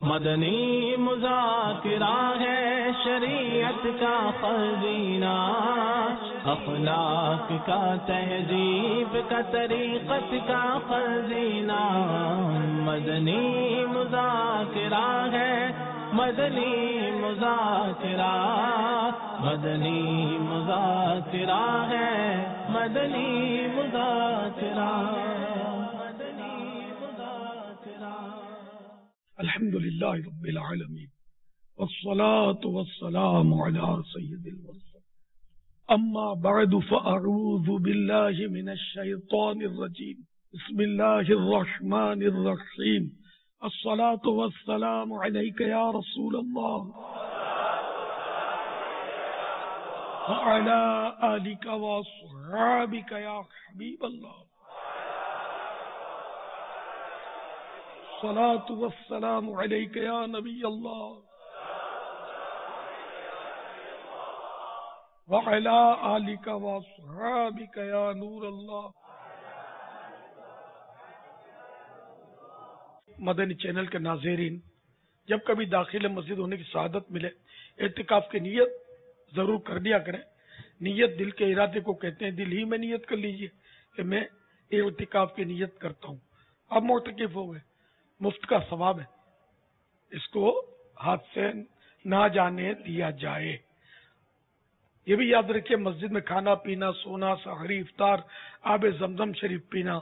مدنی مذاکرہ ہے شریعت کا خزینہ، اخلاق کا تہذیب کا طریقت کا خزینہ، مدنی مذاکرہ ہے، مدنی مذاکرہ، مدنی مذاکرہ ہے، مدنی مذاکرہ، مدنی مذاکرہ۔ الحمد للہ رب العالمین والصلاة والسلام علی سید الورى، اما بعد فاعوذ باللہ من الشیطان الرجیم، بسم اللہ الرحمن الرحیم، الصلاة والسلام علیک یا رسول اللہ وعلی آلک واصحابک یا حبیب اللہ، الصلاة والسلام علیک یا نبی اللہ وعلی آلک واصحابک یا نور اللہ۔ مدنی چینل کے ناظرین، جب کبھی داخل مسجد ہونے کی سعادت ملے اعتکاف کی نیت ضرور کر دیا کریں۔ نیت دل کے ارادے کو کہتے ہیں، دل ہی میں نیت کر لیجئے کہ میں اعتکاف کی نیت کرتا ہوں۔ اب معتکف ہو گئے، مفت کا ثواب ہے، اس کو ہاتھ سے نہ جانے دیا جائے۔ یہ بھی یاد رکھیے، مسجد میں کھانا پینا، سونا، سحری، افطار، آب زمزم شریف پینا،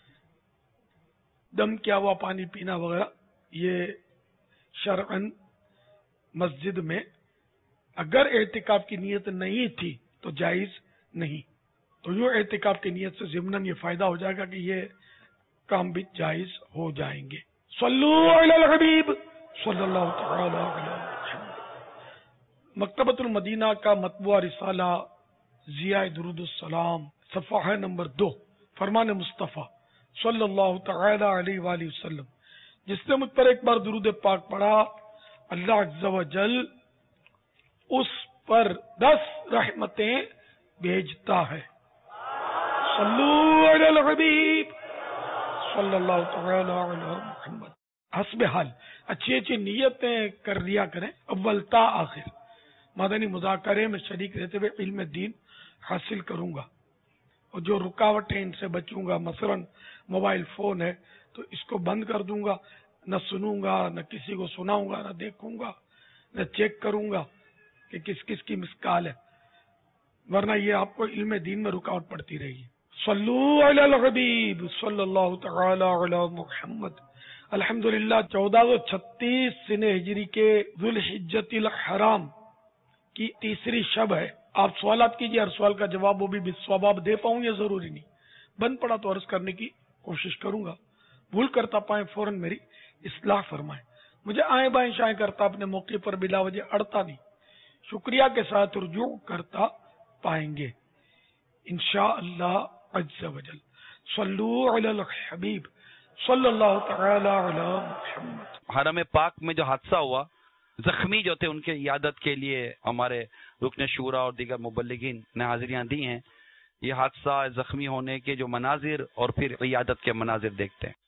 دم کیا ہوا پانی پینا وغیرہ، یہ شرعاً مسجد میں اگر اعتکاف کی نیت نہیں تھی تو جائز نہیں۔ تو یوں اعتکاف کی نیت سے ضمناً یہ فائدہ ہو جائے گا کہ یہ کام بھی جائز ہو جائیں گے۔ صلو علی الحبیب صلی اللہ تعالی علیہ وسلم۔ مکتبۃ المدینہ کا مطبوعہ رسالہ ضیاء درود السلام، صفحہ نمبر 2، فرمان مصطفیٰ صلی اللہ تعالی علیہ وآلہ وسلم، جس نے مجھ پر ایک بار درود پاک پڑھا، اللہ عز و جل اس پر 10 رحمتیں بھیجتا ہے۔ صلو علی الحبیب صلی اللہ تعالی علی محمد۔ حسب حال اچھی اچھی نیتیں کر لیا کریں، اول تا آخر۔ مدنی مذاکرے میں شریک رہتے ہوئے علم دین حاصل کروں گا، اور جو رکاوٹیں ان سے بچوں گا، مثلا موبائل فون ہے تو اس کو بند کر دوں گا، نہ سنوں گا، نہ کسی کو سناؤں گا، نہ دیکھوں گا، نہ چیک کروں گا کہ کس کس کی مس کال ہے، ورنہ یہ آپ کو علم دین میں رکاوٹ پڑتی رہے گی۔ صلو علی الحبیب صلی اللہ تعالی علی محمد۔ الحمدللہ 1436 سنہ ہجری کے ذوالحجۃ الحرام کی تیسری شب ہے۔ آپ سوالات کیجیے، ہر سوال کا جواب وہ بھی بالصواب دے پاؤں، یہ ضروری نہیں، بند پڑا تو عرض کرنے کی کوشش کروں گا، بھول کرتا پائیں فوراً میری اصلاح فرمائیں۔ مجھے آئیں بائیں شائیں کرتا اپنے موقع پر بلا وجہ اڑتا نہیں، شکریہ کے ساتھ رجوع کرتا پائیں گے انشاءاللہ عز و جل۔ صلو علی الحبیب صلی اللہ تعالی علی محمد۔ حرم پاک میں جو حادثہ ہوا، زخمی جو تھے ان کے عیادت کے لیے ہمارے رکن شورا اور دیگر مبلغین نے حاضریاں دی ہیں۔ یہ حادثہ، زخمی ہونے کے جو مناظر اور پھر عیادت کے مناظر دیکھتے ہیں۔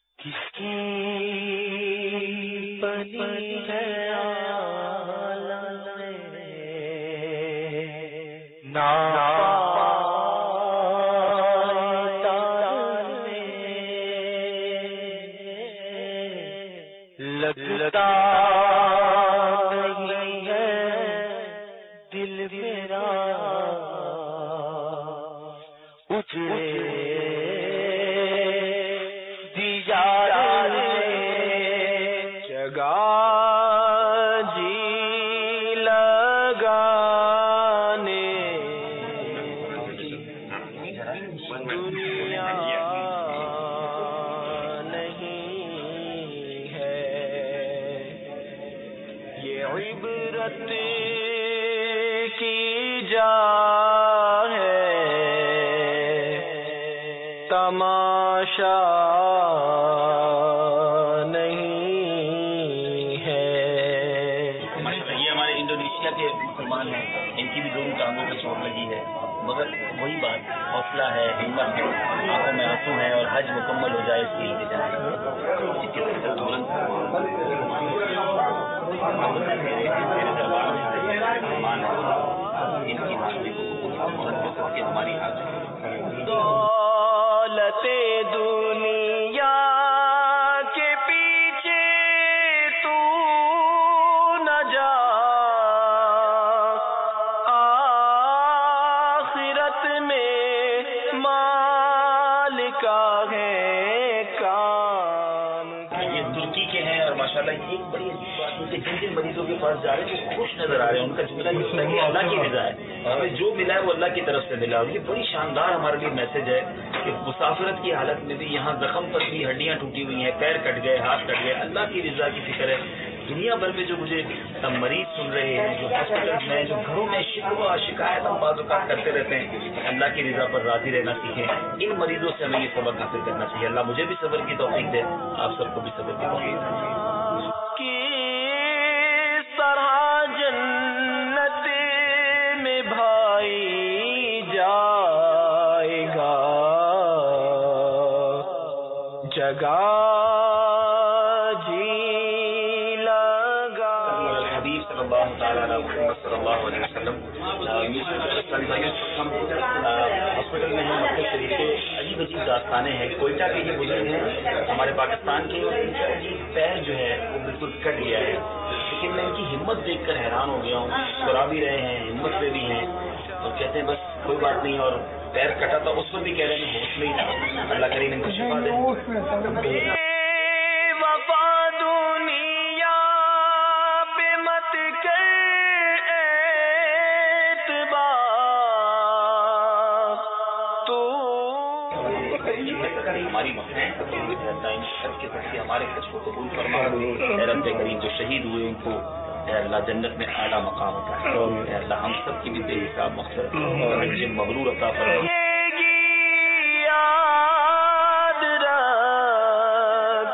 تماشا نہیں ہے۔ یہ ہمارے انڈونیشیا کے مسلمان ہیں، ان کی بھی دونوں ٹانگوں پہ چوٹ لگی ہے، مگر وہی بات، حوصلہ ہے، ہمت ہے، آنکھوں میں آنسو ہے، اور حج مکمل ہو جائے اس کی انتظار۔ کے ہماری حاجت دولت دنیا کے پیچھے تو نہ جا، آخرت میں مال کا ہے کام۔ یہ ترکی کے ہیں اور ماشاءاللہ یہ ایک بڑی عجیب بات ہے کہ جن جن مریضوں کے پاس جا رہے ہیں وہ خوش نظر آ رہے ہیں، ان کا جملہ یہ ہوتا ہے کہ اللہ کی رضا ہے، ہمیں جو ملا ہے وہ اللہ کی طرف سے ملا۔ اور یہ بڑی شاندار ہمارے لیے میسج ہے کہ مسافرت کی حالت میں بھی یہاں زخم پر بھی ہڈیاں ٹوٹی ہوئی ہیں، پیر کٹ گئے، ہاتھ کٹ گئے، اللہ کی رضا کی فکر ہے۔ دنیا بھر میں جو مجھے مریض سن رہے ہیں، جو ہاسپٹل میں، جو گھروں میں شکوہ شکایت ہم بعض اوقات کرتے رہتے ہیں، اللہ کی رضا پر راضی رہنا سیکھیں۔ ان مریضوں سے ہمیں یہ سبق حاصل کرنا چاہیے۔ اللہ مجھے بھی صبر کی توفیق دے، آپ سب کو بھی صبر کی توفیق دے۔ کس طرح جنت میں بھائی جائے گا، جگہ جی لگا۔ حبیب صلی اللہ تعالیٰ علیہ محمد صلی اللہ علیہ وسلم ہم ہاسپٹل میں ہیں، مکہ شریف کے عجیب عجیب داستانیں ہیں۔ کوئٹہ کے یہ بزرگ ہیں ہمارے پاکستان کے، اور ان کا عجیب پیر جو ہے وہ بالکل کٹ گیا ہے، لیکن میں ان کی ہمت دیکھ کر حیران ہو گیا ہوں۔ مسکرا بھی رہے ہیں، ہمت پہ بھی ہیں، اور کہتے ہیں بس کوئی بات نہیں۔ اور پیر کٹا تھا اس پر بھی کہہ رہے ہیں ہوش میں ہی تھا، اللہ کریم ان کو شفا دے۔ وفا دنیا پہ مت کر اعتبار، تو ہماری مخیں سب کے سب ہمارے حج کو قبول فرما۔ اے رب کریم جو شہید ہوئے ان کو اے اللہ جنت میں اعلیٰ مقام عطا فرما۔ اے اللہ ہم سب کی بھی بے حساب مغفرت اور حج مبرور عطا فرما۔ یاد رکھ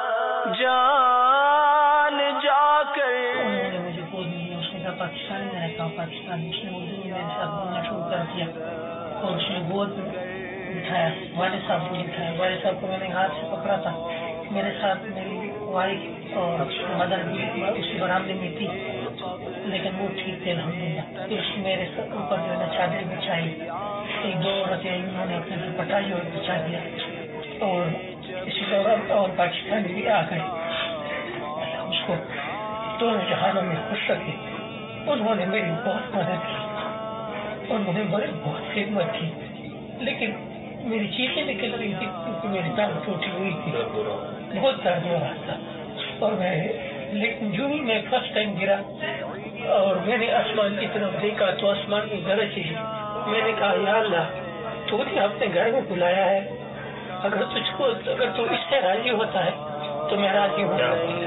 جان جا کر انہوں نے مجھے گود میں لیا، اس نے کہا پاکستان میں رہتا ہوں پاکستان میں۔ اس نے اردو میں میرے ساتھ بولنا شروع کر دیا اور اس نے گود میں بٹھایا، والد صاحب کو بٹھایا۔ والد صاحب کو میں نے ہاتھ سے پکڑا تھا، میرے ساتھ میری وائف اور مدر بھی اسی برامدے میں تھی، لیکن وہ ٹھیک تھے الحمدللہ۔ پھر اس نے میرے اوپر جو ہے نا چادر بچھائی، ایک دو عورتیں انہوں نے اپنے پٹائی اور بچھا دیا، اور اسی دوران اور پاکستان بھی آ گئے۔ اس کو دونوں جہانوں میں خوش رکھے، انہوں نے میری بہت مدد کی اور مجھے بہت خدمت کی، لیکن میری چیزیں نکل رہی تھی کیونکہ میری ٹانگ ٹوٹی ہوئی تھی، بہت درد ہو رہا تھا۔ اور لیکن جو ہی میں فرسٹ ٹائم گرا اور میں نے آسمان کی طرف دیکھا تو آسمان میں گرج تھی، میں نے کہا یا اللہ تو نے اپنے گھر میں بلایا ہے، اگر تو اس سے راضی ہوتا ہے تو میں راضی ہوں۔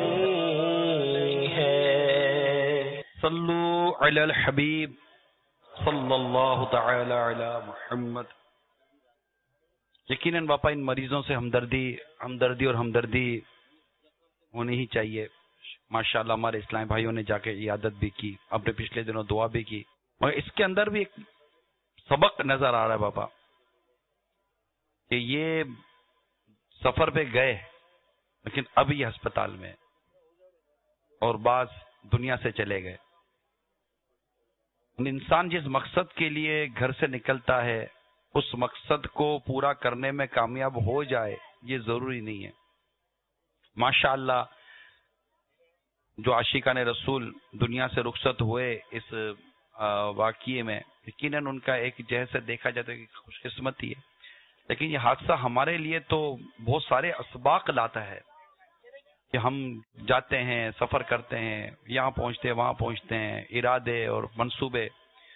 صلو علی الحبیب صلی اللہ تعالی علی محمد۔ یقیناً باپا ان مریضوں سے ہمدردی اور ہمدردی ہونی ہی چاہیے۔ ماشاءاللہ ہمارے اسلامی بھائیوں نے جا کے عیادت بھی کی، اپنے پچھلے دنوں دعا بھی کی، مگر اس کے اندر بھی ایک سبق نظر آ رہا ہے باپا کہ یہ سفر پہ گئے لیکن اب یہ ہسپتال میں اور بعض دنیا سے چلے گئے۔ انسان جس مقصد کے لیے گھر سے نکلتا ہے اس مقصد کو پورا کرنے میں کامیاب ہو جائے یہ ضروری نہیں ہے۔ ماشاءاللہ جو عاشقان رسول دنیا سے رخصت ہوئے اس واقعے میں یقیناً ان کا ایک جہت سے دیکھا جاتا ہے کہ خوش قسمتی ہے، لیکن یہ حادثہ ہمارے لیے تو بہت سارے اسباق لاتا ہے کہ ہم جاتے ہیں، سفر کرتے ہیں، یہاں پہنچتے ہیں، وہاں پہنچتے ہیں، ارادے اور منصوبے،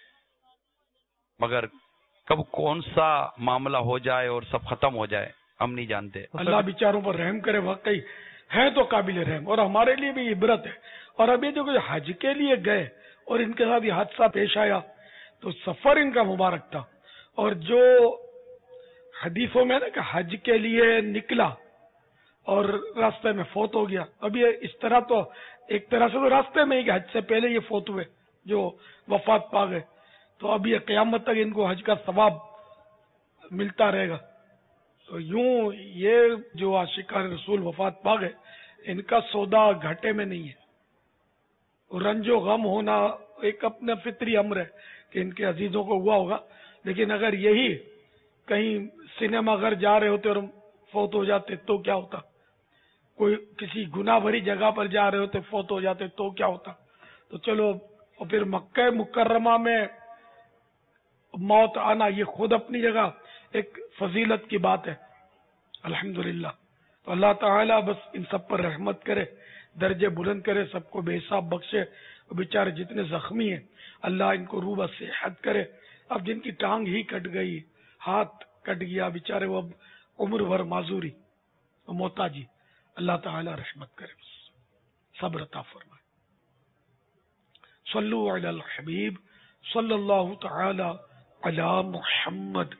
مگر کب کون سا معاملہ ہو جائے اور سب ختم ہو جائے ہم نہیں جانتے۔ اللہ بیچاروں پر رحم کرے، واقعی ہے تو قابل رحم، اور ہمارے لیے بھی عبرت ہے۔ اور ابھی جو حج کے لیے گئے اور ان کے ساتھ یہ حادثہ پیش آیا تو سفر ان کا مبارک تھا، اور جو حدیثوں میں نا کہ حج کے لیے نکلا اور راستے میں فوت ہو گیا، اب یہ اس طرح تو ایک طرح سے تو راستے میں ہی کہ حج سے پہلے یہ فوت ہوئے جو وفات پا گئے، تو اب یہ قیامت تک ان کو حج کا ثواب ملتا رہے گا۔ تو یوں یہ جو عاشقان رسول وفات پا گئے ان کا سودا گھاٹے میں نہیں ہے، رنج و غم ہونا ایک اپنا فطری امر ہے کہ ان کے عزیزوں کو ہوا ہوگا، لیکن اگر یہی کہیں سنیما گھر جا رہے ہوتے اور فوت ہو جاتے تو کیا ہوتا؟ کوئی کسی گناہ بھری جگہ پر جا رہے ہوتے فوت ہو جاتے تو کیا ہوتا؟ تو چلو، اور پھر مکہ مکرمہ میں موت آنا یہ خود اپنی جگہ ایک فضیلت کی بات ہے، الحمدللہ۔ تو اللہ تعالیٰ بس ان سب پر رحمت کرے، درجے بلند کرے، سب کو بے حساب بخشے۔ بیچارے جتنے زخمی ہیں اللہ ان کو روبہ صحت کرے۔ اب جن کی ٹانگ ہی کٹ گئی، ہاتھ کٹ گیا، بیچارے وہ اب عمر بھر معذوری اور محتاجی، اللہ تعالیٰ رحمت کرے، بس صبر عطا فرمائے۔ صلو علی الحبیب صلی اللہ تعالی علی محمد۔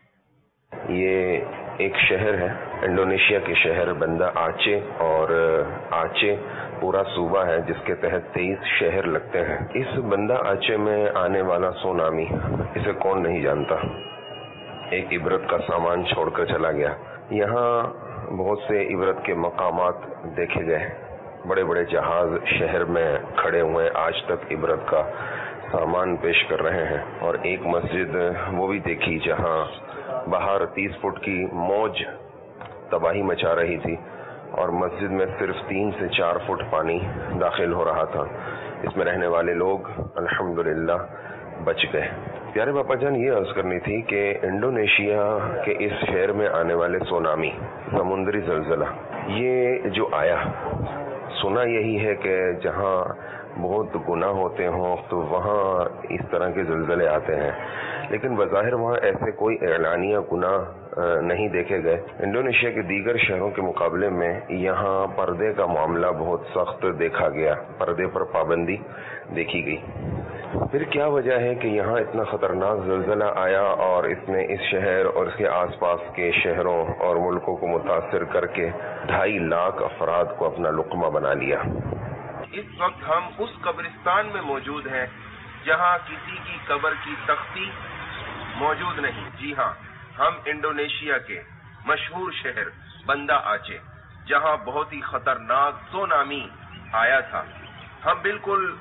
یہ ایک شہر ہے، انڈونیشیا کے شہر بندہ آچے، اور آچے پورا صوبہ ہے جس کے تحت 23 شہر لگتے ہیں۔ اس بندہ آچے میں آنے والا سونامی، اسے کون نہیں جانتا، ایک عبرت کا سامان چھوڑ کر چلا گیا۔ یہاں بہت سے عبرت کے مقامات دیکھے گئے، بڑے بڑے جہاز شہر میں کھڑے ہوئے آج تک عبرت کا سامان پیش کر رہے ہیں، اور ایک مسجد وہ بھی دیکھی جہاں باہر 30 فٹ کی موج تباہی مچا رہی تھی اور مسجد میں صرف 3 سے 4 فٹ پانی داخل ہو رہا تھا۔ اس میں رہنے والے لوگ الحمدللہ بچ گئے۔ پیارے باپا جان، یہ عرض کرنی تھی کہ انڈونیشیا کے اس شہر میں آنے والے سونامی، سمندری زلزلہ، یہ جو آیا، سنا یہی ہے کہ جہاں بہت گناہ ہوتے ہوں تو وہاں اس طرح کے زلزلے آتے ہیں، لیکن بظاہر وہاں ایسے کوئی اعلانیہ گناہ نہیں دیکھے گئے۔ انڈونیشیا کے دیگر شہروں کے مقابلے میں یہاں پردے کا معاملہ بہت سخت دیکھا گیا، پردے پر پابندی دیکھی گئی۔ پھر کیا وجہ ہے کہ یہاں اتنا خطرناک زلزلہ آیا اور اس نے اس شہر اور اس کے آس پاس کے شہروں اور ملکوں کو متاثر کر کے 2.5 لاکھ افراد کو اپنا لقمہ بنا لیا؟ اس وقت ہم اس قبرستان میں موجود ہیں جہاں کسی کی قبر کی تختی موجود نہیں۔ جی ہاں، ہم انڈونیشیا کے مشہور شہر بندہ آچے، جہاں بہت ہی خطرناک سونامی آیا تھا، ہم بالکل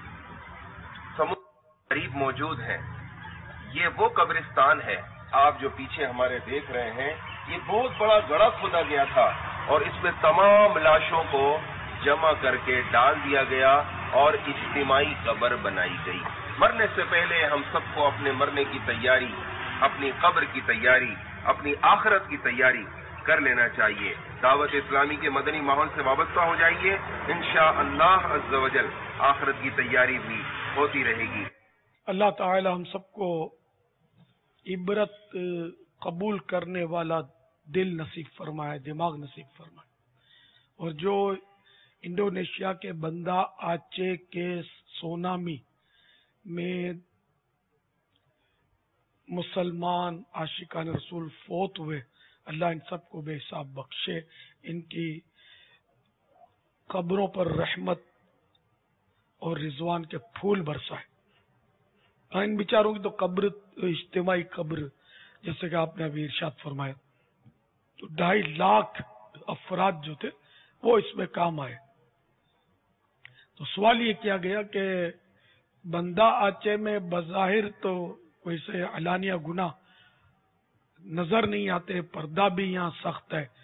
سمندر قریب موجود ہیں۔ یہ وہ قبرستان ہے، آپ جو پیچھے ہمارے دیکھ رہے ہیں، یہ بہت بڑا گڑھا کھودا گیا تھا اور اس میں تمام لاشوں کو جمع کر کے ڈال دیا گیا اور اجتماعی قبر بنائی گئی۔ مرنے سے پہلے ہم سب کو اپنے مرنے کی تیاری، اپنی قبر کی تیاری، اپنی آخرت کی تیاری کر لینا چاہیے۔ دعوت اسلامی کے مدنی ماحول سے وابستہ ہو جائیے، انشاءاللہ عز و جل آخرت کی تیاری بھی ہوتی رہے گی۔ اللہ تعالی ہم سب کو عبرت قبول کرنے والا دل نصیب فرمائے، دماغ نصیب فرمائے، اور جو انڈونیشیا کے بندہ آچے کے سونامی میں مسلمان عاشقان رسول فوت ہوئے، اللہ ان سب کو بے حساب بخشے، ان کی قبروں پر رحمت اور رضوان کے پھول برسائے۔ ان بیچاروں کی تو قبر اجتماعی قبر، جیسے کہ آپ نے ابھی ارشاد فرمایا، تو 2.5 لاکھ افراد جو تھے وہ اس میں کام آئے۔ تو سوال یہ کیا گیا کہ بندہ آچے میں بظاہر تو ویسے علانیہ گناہ نظر نہیں آتے، پردہ بھی یہاں سخت ہے،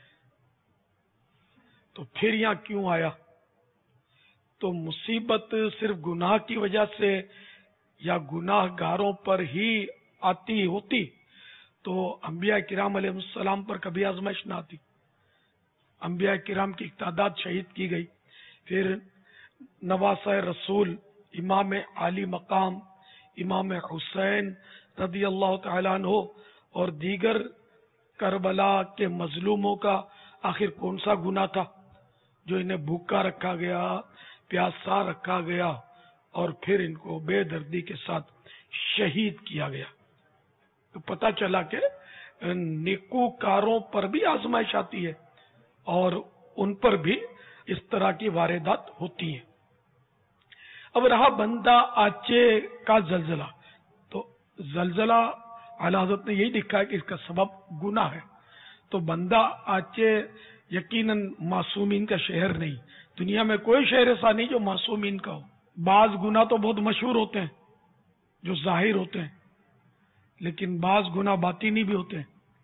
تو پھر یہاں کیوں آیا؟ تو مصیبت صرف گناہ کی وجہ سے یا گناہ گاروں پر ہی آتی ہوتی تو انبیاء کرام علیہ السلام پر کبھی آزمائش نہ آتی۔ انبیاء کرام کی تعداد شہید کی گئی، پھر نواسہ رسول امام عالی مقام امام حسین رضی اللہ تعالی عنہ اور دیگر کربلا کے مظلوموں کا آخر کون سا گناہ تھا جو انہیں بھوکا رکھا گیا، پیاسا رکھا گیا اور پھر ان کو بے دردی کے ساتھ شہید کیا گیا؟ تو پتہ چلا کہ نیکوکاروں پر بھی آزمائش آتی ہے اور ان پر بھی اس طرح کی واردات ہوتی ہیں۔ اب رہا بندہ آچے کا زلزلہ، تو زلزلہ اعلیٰ حضرت نے یہی لکھا ہے کہ اس کا سبب گناہ ہے۔ تو بندہ آچے یقیناً معصومین کا شہر نہیں، دنیا میں کوئی شہر ایسا نہیں جو معصومین کا ہو۔ بعض گناہ تو بہت مشہور ہوتے ہیں، جو ظاہر ہوتے ہیں، لیکن بعض گناہ باطنی بھی ہوتے ہیں.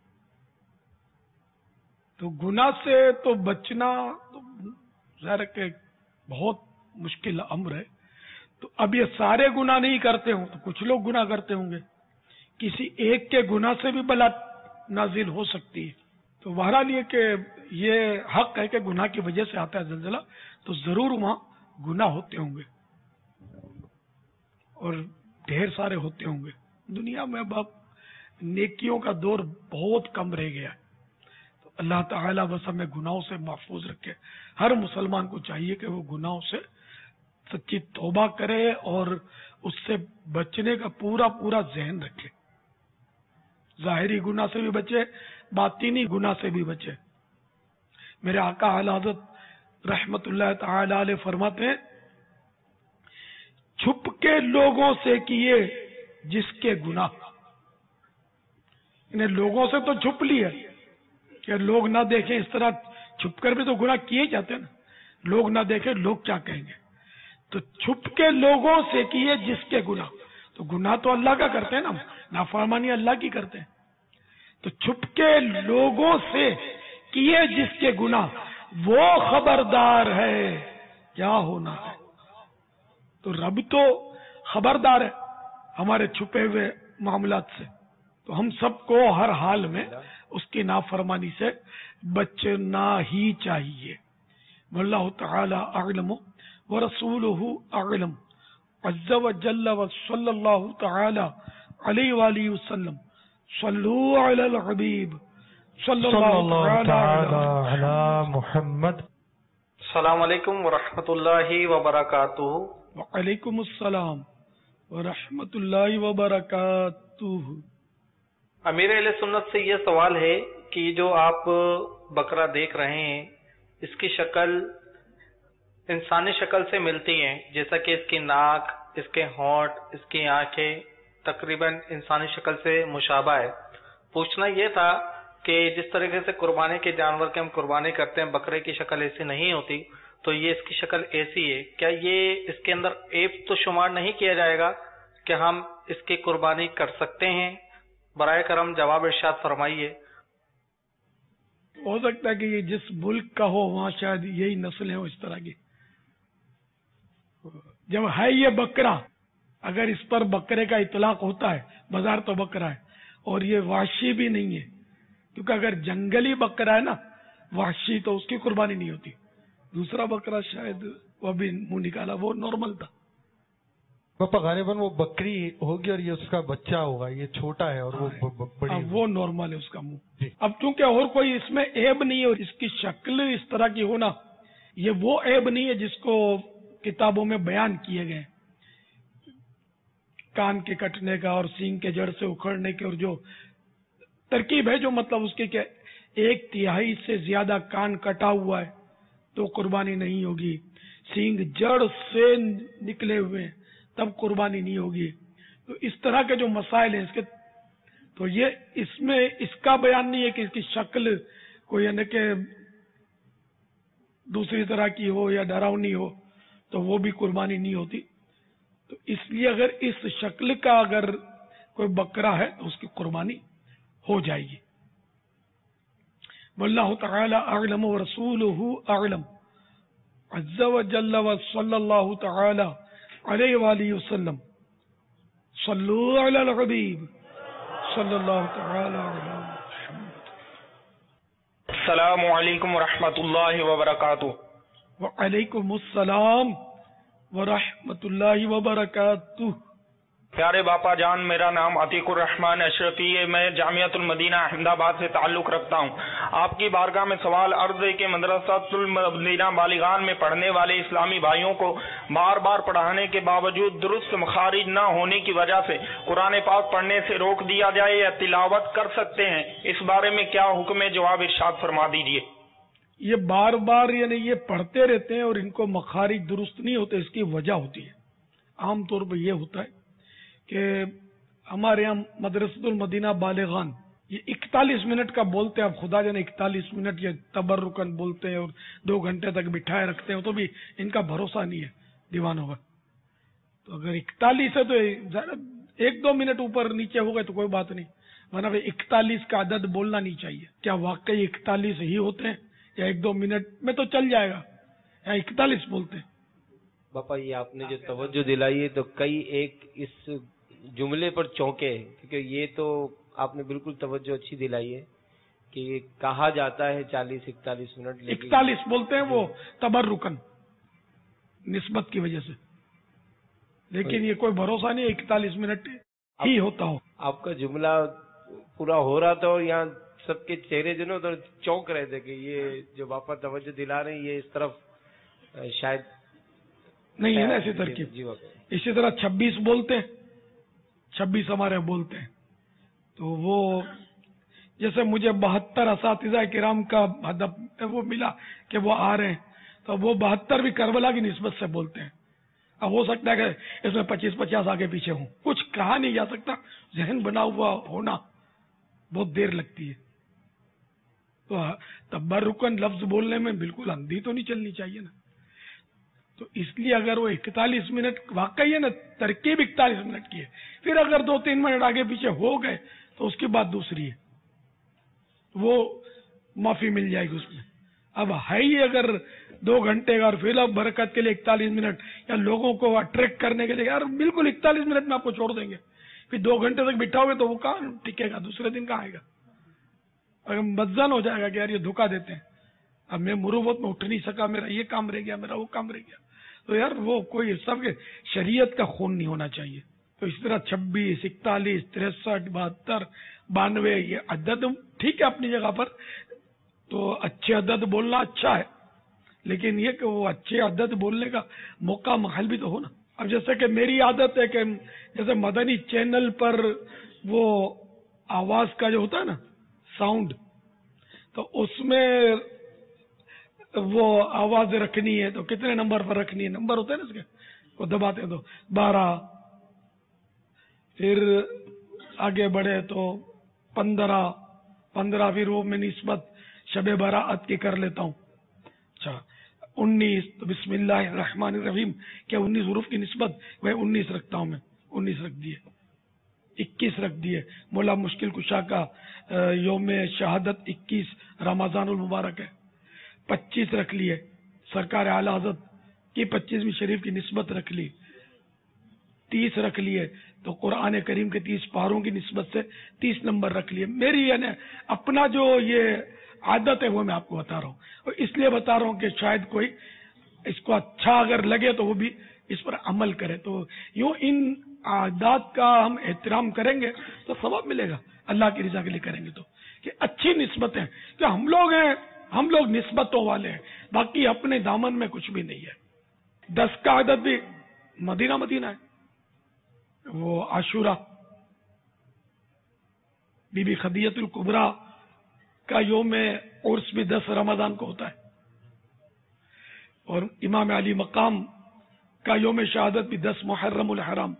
تو گناہ سے تو بچنا تو ظاہر ہے کہ بہت مشکل امر ہے. تو اب یہ سارے گناہ نہیں کرتے ہوں تو کچھ لوگ گناہ کرتے ہوں گے، کسی ایک کے گناہ سے بھی بلا نازل ہو سکتی ہے. تو بہرحال یہ کہ یہ حق ہے کہ گناہ کی وجہ سے آتا ہے زلزلہ، تو ضرور وہاں گناہ ہوتے ہوں گے اور ڈھیر سارے ہوتے ہوں گے. دنیا میں اب نیکیوں کا دور بہت کم رہ گیا ہے. تو اللہ تعالیٰ بس ہمیں گناہوں سے محفوظ رکھے. ہر مسلمان کو چاہیے کہ وہ گناہوں سے سچی توبہ کرے اور اس سے بچنے کا پورا پورا ذہن رکھے. ظاہری گناہ سے بھی بچے، باطنی گناہ سے بھی بچے. میرے آقا اعلی حضرت رحمت اللہ تعالی علیہ فرماتے ہیں، چھپ کے لوگوں سے کیے جس کے گناہ. انہیں لوگوں سے تو چھپ لیا کہ لوگ نہ دیکھیں، اس طرح چھپ کر بھی تو گناہ کیے جاتے ہیں نا. لوگ نہ دیکھیں، لوگ کیا کہیں گے. تو چھپ کے لوگوں سے کیے جس کے گناہ. تو گناہ تو اللہ کا کرتے ہیں نا، نافرمانی اللہ کی کرتے ہیں. تو چھپ کے لوگوں سے کیے جس کے گناہ، وہ خبردار ہے کیا ہونا ہے. تو رب تو خبردار ہے ہمارے چھپے ہوئے معاملات سے. تو ہم سب کو ہر حال میں اس کی نافرمانی سے بچنا ہی چاہیے. واللہ تعالی اعلم ورسولہ اعلم عز وجل وصلی اللہ تعالی علیہ وآلہ وسلم. صلو علی الحبیب صلی اللہ تعالی علی محمد. السلام علیکم ورحمۃ اللہ وبرکاتہ. وعلیکم السلام ورحمۃ اللہ وبرکاتہ. امیر اہل سنت سے یہ سوال ہے کہ جو آپ بکرا دیکھ رہے ہیں اس کی شکل انسانی شکل سے ملتی ہیں، جیسا کہ اس کی ناک، اس کے ہونٹ، اس کی آنکھیں تقریباً انسانی شکل سے مشابہ ہے. پوچھنا یہ تھا کہ جس طریقے سے قربانی کے جانور کے ہم قربانی کرتے ہیں بکرے کی شکل ایسی نہیں ہوتی، تو یہ اس کی شکل ایسی ہے. کیا یہ اس کے اندر عیب تو شمار نہیں کیا جائے گا کہ ہم اس کی قربانی کر سکتے ہیں؟ برائے کرم جواب ارشاد فرمائیے. ہو سکتا ہے کہ یہ جس ملک کا ہو وہاں شاید یہی نسلیں ہو اس طرح کی. جب ہے یہ بکرا، اگر اس پر بکرے کا اطلاق ہوتا ہے، بازار تو بکرا ہے اور یہ وحشی بھی نہیں ہے، کیونکہ اگر جنگلی بکرا ہے نا وحشی، تو اس کی قربانی نہیں ہوتی. دوسرا بکرا شاید وہ بھی منہ نکالا، وہ نارمل تھا. پاپا غالباً وہ بکری ہوگی اور یہ اس کا بچہ ہوگا، یہ چھوٹا ہے اور وہ بڑی، وہ نارمل ہے اس کا منہ. اب چونکہ اور کوئی اس میں عیب نہیں ہے اور اس کی شکل اس طرح کی ہونا، یہ وہ عیب نہیں ہے جس کو کتابوں میں بیان کیے گئے، کان کے کٹنے کا اور سینگ کے جڑ سے اکھڑنے کے، اور جو ترکیب ہے جو مطلب اس کی کہ 1/3 سے زیادہ کان کٹا ہوا ہے تو قربانی نہیں ہوگی، سینگ جڑ سے نکلے ہوئے ہیں تب قربانی نہیں ہوگی. تو اس طرح کے جو مسائل ہیں اس کے، تو یہ اس میں اس کا بیان نہیں ہے کہ اس کی شکل کوئی یعنی کہ دوسری طرح کی ہو یا ڈراؤنی ہو تو وہ بھی قربانی نہیں ہوتی. تو اس لیے اگر اس شکل کا اگر کوئی بکرا ہے تو اس کی قربانی ہو جائے گی. واللہ تعالی اعلم ورسولہ اعلم عز وجل وصلی اللہ تعالی علیہ وآلہ وسلم. صلو علی الحبیب صلی اللہ تعالی علیہ وسلم. السلام علیکم ورحمۃ اللہ وبرکاتہ. وعلیکم السلام ورحمۃ اللہ وبرکاتہ. پیارے باپا جان، میرا نام عتیق الرحمان اشرفی ہے. میں جامعۃ المدینہ احمد آباد سے تعلق رکھتا ہوں. آپ کی بارگاہ میں سوال عرض ہے کہ مدرسۃ المدینہ بالغان میں پڑھنے والے اسلامی بھائیوں کو بار بار پڑھانے کے باوجود درست مخارج نہ ہونے کی وجہ سے قرآن پاک پڑھنے سے روک دیا جائے یا تلاوت کر سکتے ہیں؟ اس بارے میں کیا حکم ہے؟ جواب ارشاد فرما دیجیے. یہ بار بار یعنی یہ پڑھتے رہتے ہیں اور ان کو مخارج درست نہیں ہوتے، اس کی وجہ ہوتی ہے. عام طور پر یہ ہوتا ہے کہ ہمارے یہاں مدرسۃ المدینہ بالغان یہ 41 منٹ کا بولتے ہیں. اب خدا جانے 41 منٹ یہ تبرکن بولتے ہیں اور 2 گھنٹے تک بٹھائے رکھتے ہیں، تو بھی ان کا بھروسہ نہیں ہے دیوانوں کا. تو اگر 41 ہے تو 1-2 मिनट ऊपर नीचे हो गए तो कोई बात नहीं, वरना 41 का अदद बोलना नहीं चाहिए। क्या वाकई 41 ही होते हैं या 1-2 मिनट में तो चल जाएगा, या 41 बोलते हैं? बापा ये आपने जो तवज्जो दिलाई है तो कई एक इस जुमले पर चौंके हैं, क्योंकि ये तो आपने बिल्कुल तवज्जो अच्छी दिलाई है कि कहा जाता है 40-41 मिनट, 41 बोलते हैं वो तबर्रुकन निस्बत की वजह से, लेकिन ये कोई भरोसा नहीं 41 मिनट ही होता हो। आपका जुमला पूरा हो रहा था और यहाँ सबके चेहरे जो ना तो चौंक रहे थे कि ये जो बापा तवज्जो दिला रहे हैं ये इस तरफ शायद नहीं है ना ऐसी तरकीब। इसी तरह 26 बोलते हैं, 26 हमारे बोलते हैं, तो वो जैसे मुझे 72 असातिज़ा किराम का अदब वो मिला कि वो आ रहे हैं, तो वो 72 भी करबला की निस्बत से बोलते हैं। अब हो सकता है कि इसमें 25-50 आगे पीछे हों, कुछ कहा नहीं जा सकता, जहन बना हुआ होना बहुत देर लगती है। तो तबर्रुकन लफ्ज बोलने में बिल्कुल अंधी तो नहीं चलनी चाहिए ना। तो इसलिए अगर वो 41 मिनट वाकई है ना, तरकीब 41 मिनट की है, फिर अगर 2-3 मिनट आगे पीछे हो गए तो उसकी बात दूसरी है, वो माफी मिल जाएगी उसमें। अब है ही अगर 2 घंटे का और फिर अब बरकत के लिए 41 मिनट या लोगों को अट्रैक्ट करने के लिए यार बिल्कुल 41 मिनट में आपको छोड़ देंगे, फिर 2 घंटे तक बिठाओगे तो वो कहाँ टिकेगा, दूसरे दिन कहाँ आएगा? अगर मज्जन हो जाएगा कि यार ये धोखा देते हैं, अब मैं मुरुवत में उठ नहीं सका, मेरा ये काम रह गया, मेरा वो काम रह गया, तो यार वो कोई सबके शरीयत का खून नहीं होना चाहिए। तो इस तरह 26, 41, 63, 72, 92 ये अदद ठीक है अपनी जगह पर, तो अच्छे अदद बोलना अच्छा है, लेकिन ये कि वो अच्छे अदद बोलने का मौका महल भी तो हो ना। अब जैसे कि मेरी आदत है कि जैसे मदनी चैनल पर वो आवाज का जो होता है ना साउंड, तो उसमें वो आवाज रखनी है तो कितने नंबर पर रखनी है, नंबर होते हैं ना इसके, वो दबाते हैं तो 12, फिर आगे बढ़े तो 15 फिर वो मैं निस्बत शबे बारात की कर लेता हूँ। अच्छा 19, तो बिस्मिल्लाहिर्रहमानिर्रहीम क्या 19 हुरूफ की निस्बत वह 19 रखता हूँ मैं, 19 रख दिए, 21 रख दिए। मौला मुश्किल कुशा का योम शहादत 21 रमजानुल मुबारक है, 25 रख लिए। सरकार आला हज़रत की 25वीं शरीफ की निस्बत रख ली, 30 रख लिए, तो कुरान करीम के 30 पारों की निस्बत से 30 नंबर रख लिए। मेरी यानी अपना जो ये आदत है वो मैं आपको बता रहा हूँ, और इसलिए बता रहा हूँ कि शायद कोई इसको अच्छा अगर लगे तो वो भी इस पर अमल करे। तो यूं इन आदत का हम एहतराम करेंगे तो सवाब मिलेगा, अल्लाह की रजा के लिए करेंगे तो, कि अच्छी निस्बतें, कि हम लोग निस्बतों वाले हैं, बाकी अपने दामन में कुछ भी नहीं है। 10 का आदत भी मदीना है, वो आशूरा बीबी खदीजतुल कुबरा का योम उर्स भी 10 रमजान को होता है, और इमाम अली मकाम का योम शहादत भी 10 मुहर्रमुल हराम।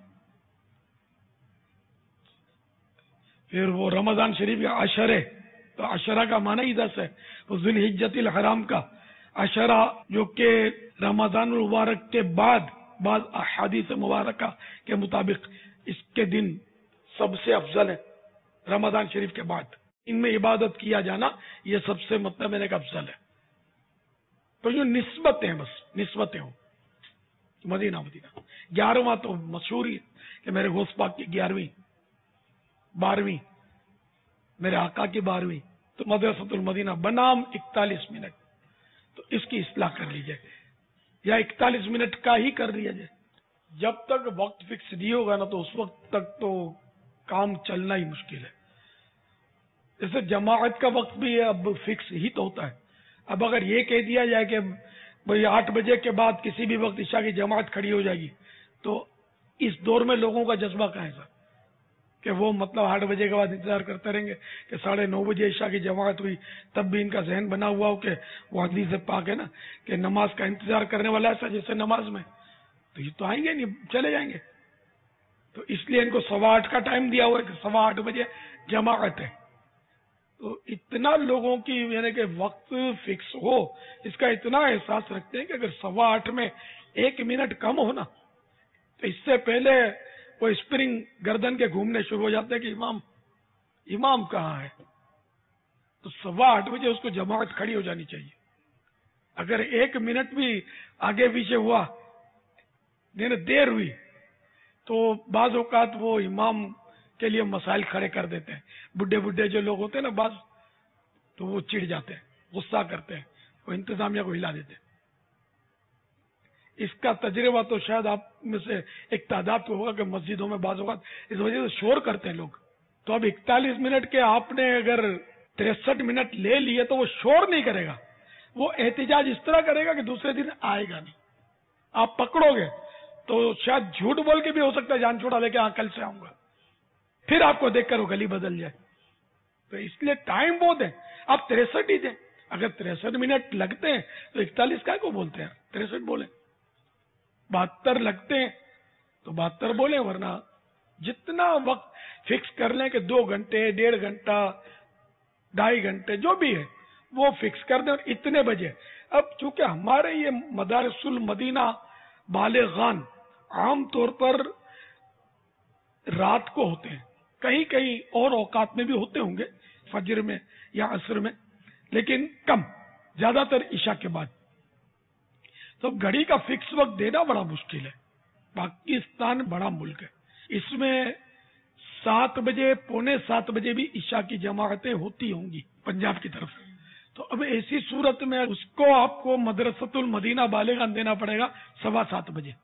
फिर वो रमजान शरीफ का अशरे, तो अशरा का माना ही 10 है, तो जुल्हिज्जतिल हराम का अशरा जो कि रमजान मुबारक के बाद अहादीस मुबारका के मुताबिक इसके दिन सबसे अफजल है रमजान शरीफ के बाद, इनमें इबादत किया जाना ये सबसे मतलब मैंने का अफजल है। तो जो निस्बतें हैं, बस निस्बतें हो, मदीना 11वां तो मशहूर ही कि मेरे गौस पाक की 11वीं, 12वीं मेरे आका की 12वीं, तो मदरसतुल मदीना बनाम 41 मिनट, तो इसकी इस्लाह कर लीजिए, या 41 मिनट का ही कर दिया जाए। जब तक वक्त फिक्स नहीं होगा ना, तो उस वक्त तक तो काम चलना ही मुश्किल है। जैसे जमाअत का वक्त भी है, अब फिक्स ही तो होता है। अब अगर ये कह दिया जाए कि भाई 8 बजे के बाद किसी भी वक्त ईशा की जमात खड़ी हो जाएगी, तो इस दौर में लोगों का जज्बा कहाँ है सर, कि वो मतलब 8 बजे के बाद इंतजार करते रहेंगे कि 9:30 बजे ईशा की जमात हुई, तब भी इनका जहन बना हुआ हो कि वो हदीस से पाक है ना कि नमाज का इंतजार करने वाला ऐसा जैसे नमाज में, तो ये तो आएंगे नहीं, चले जाएंगे। तो इसलिए इनको 8:15 का टाइम दिया हुआ है कि 8:15 बजे जमात है। तो इतना लोगों की यानी कि वक्त फिक्स हो, इसका इतना एहसास रखते हैं कि अगर 8:15 में 1 मिनट कम हो ना, तो इससे पहले वो स्प्रिंग गर्दन के घूमने शुरू हो जाते हैं कि इमाम कहाँ है। तो 8:15 बजे उसको जमात खड़ी हो जानी चाहिए। अगर 1 मिनट भी आगे पीछे हुआ, देर हुई, तो बाज औकात वो इमाम के लिए मसाइल खड़े कर देते हैं। बुढ़े जो लोग होते हैं ना बाज, तो वो चिढ़ जाते हैं, गुस्सा करते हैं, वो इंतजामिया को हिला देते हैं। इसका तजर्बा तो शायद आप में से एक तादाद तो होगा कि मस्जिदों में बाज औकात इस वजह से शोर करते हैं लोग। तो अब 41 मिनट के आपने अगर 63 मिनट ले लिए तो वो शोर नहीं करेगा, वो एहतिजाज इस तरह करेगा कि दूसरे दिन आएगा नहीं। आप पकड़ोगे तो शायद झूठ बोल के भी हो सकता है जान छोड़ा लेके हाँ कल से आऊंगा, फिर आपको देखकर वो गली बदल जाए। तो इसलिए टाइम बहुत है, आप 63 ही दें। अगर 63 मिनट लगते हैं तो 41 काय को बोलते हैं, 63 बोले। 72 लगते हैं तो 72 बोले, वरना जितना वक्त फिक्स कर लें कि 2 घंटे, 1.5 घंटा, 2.5 घंटे जो भी है वो फिक्स कर दें। और इतने बजे, अब चूंकि हमारे ये मदारिसुल मदीना बालिगान आम तौर पर रात को होते हैं, कहीं कहीं और औकात में भी होते होंगे, फजर में या असर में, लेकिन कम, ज्यादातर ईशा के बाद। तो घड़ी का फिक्स वक्त देना बड़ा मुश्किल है। पाकिस्तान बड़ा मुल्क है, इसमें 7 बजे, पौने 7 बजे भी ईशा की जमाअतें होती होंगी पंजाब की तरफ। तो अब ऐसी सूरत में उसको आपको मदरसतुल मदीना बालिगान देना पड़ेगा 7:15 बजे।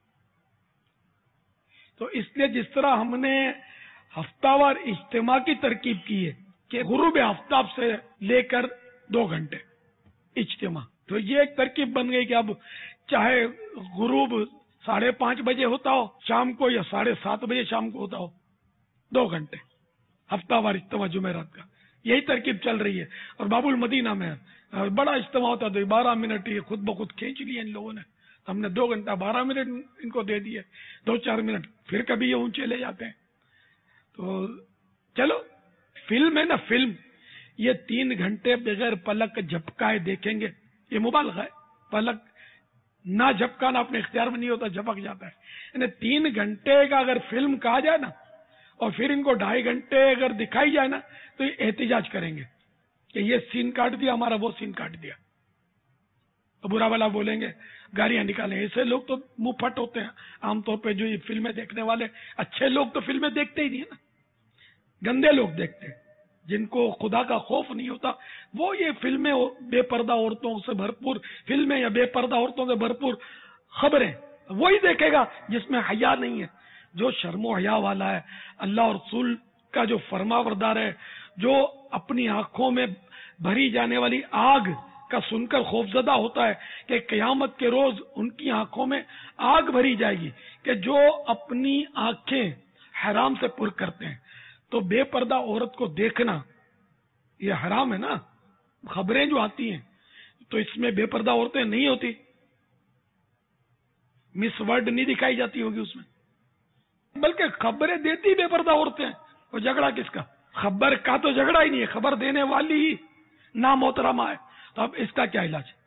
तो इसलिए जिस तरह हमने हफ्तावार इज्तिमा की तरकीब की है कि गुरूब आफ्ताब से लेकर 2 घंटे इज्तिमा, तो ये एक तरकीब बन गई कि अब चाहे गुरूब 5:30 बजे होता हो शाम को या 7:30 बजे शाम को होता हो, 2 घंटे हफ्तावार इज्तिमा जुमेरात का, यही तरकीब चल रही है। और बाबुल मदीना में बड़ा इज्तिमा होता है तो 12 मिनट ये खुद ब खुद खींच लिए इन लोगों ने। हमने 2 घंटा 12 मिनट इनको दे दिए, 2-4 मिनट फिर कभी ये ऊंचे ले जाते हैं। तो चलो, फिल्म है ना, फिल्म, ये 3 घंटे बगैर पलक झपकाए देखेंगे, ये मुबालगा है। पलक ना झपकाना अपने इख्तियार में नहीं होता, झपक जाता है। यानी 3 घंटे का अगर फिल्म कहा जाए ना, और फिर इनको 2.5 घंटे अगर दिखाई जाए ना, तो ये एहतिजाज करेंगे कि ये सीन काट दिया हमारा, वो सीन काट दिया, तो बुरा भला बोलेंगे, गालियां निकालें। ऐसे लोग तो मुंह फट होते हैं आमतौर पे, जो ये फिल्में देखने वाले। अच्छे लोग तो फिल्में देखते ही नहीं है ना, गंदे लोग देखते हैं, जिनको खुदा का खौफ नहीं होता, वो ये फिल्में, बेपर्दा औरतों से भरपूर फिल्में या बेपर्दा औरतों से भरपूर खबरें, वही देखेगा जिसमें हया नहीं है। जो शर्मो हया वाला है, अल्लाह और रसूल का जो फरमाबरदार है, जो अपनी आंखों में भरी जाने वाली आग का सुनकर खौफजदा होता है कि कयामत के रोज उनकी आंखों में आग भरी जाएगी, कि जो अपनी आंखें हराम से पुर करते हैं। तो बेपर्दा औरत को देखना ये हराम है ना। खबरें जो आती हैं तो इसमें बेपर्दा औरतें नहीं होती, मिस वर्ल्ड नहीं दिखाई जाती होगी उसमें, बल्कि खबरें देती बेपर्दा औरतें। और झगड़ा किसका? खबर का तो झगड़ा ही नहीं है, खबर देने वाली ही नामोहतरमा है। तो अब इसका क्या इलाज है?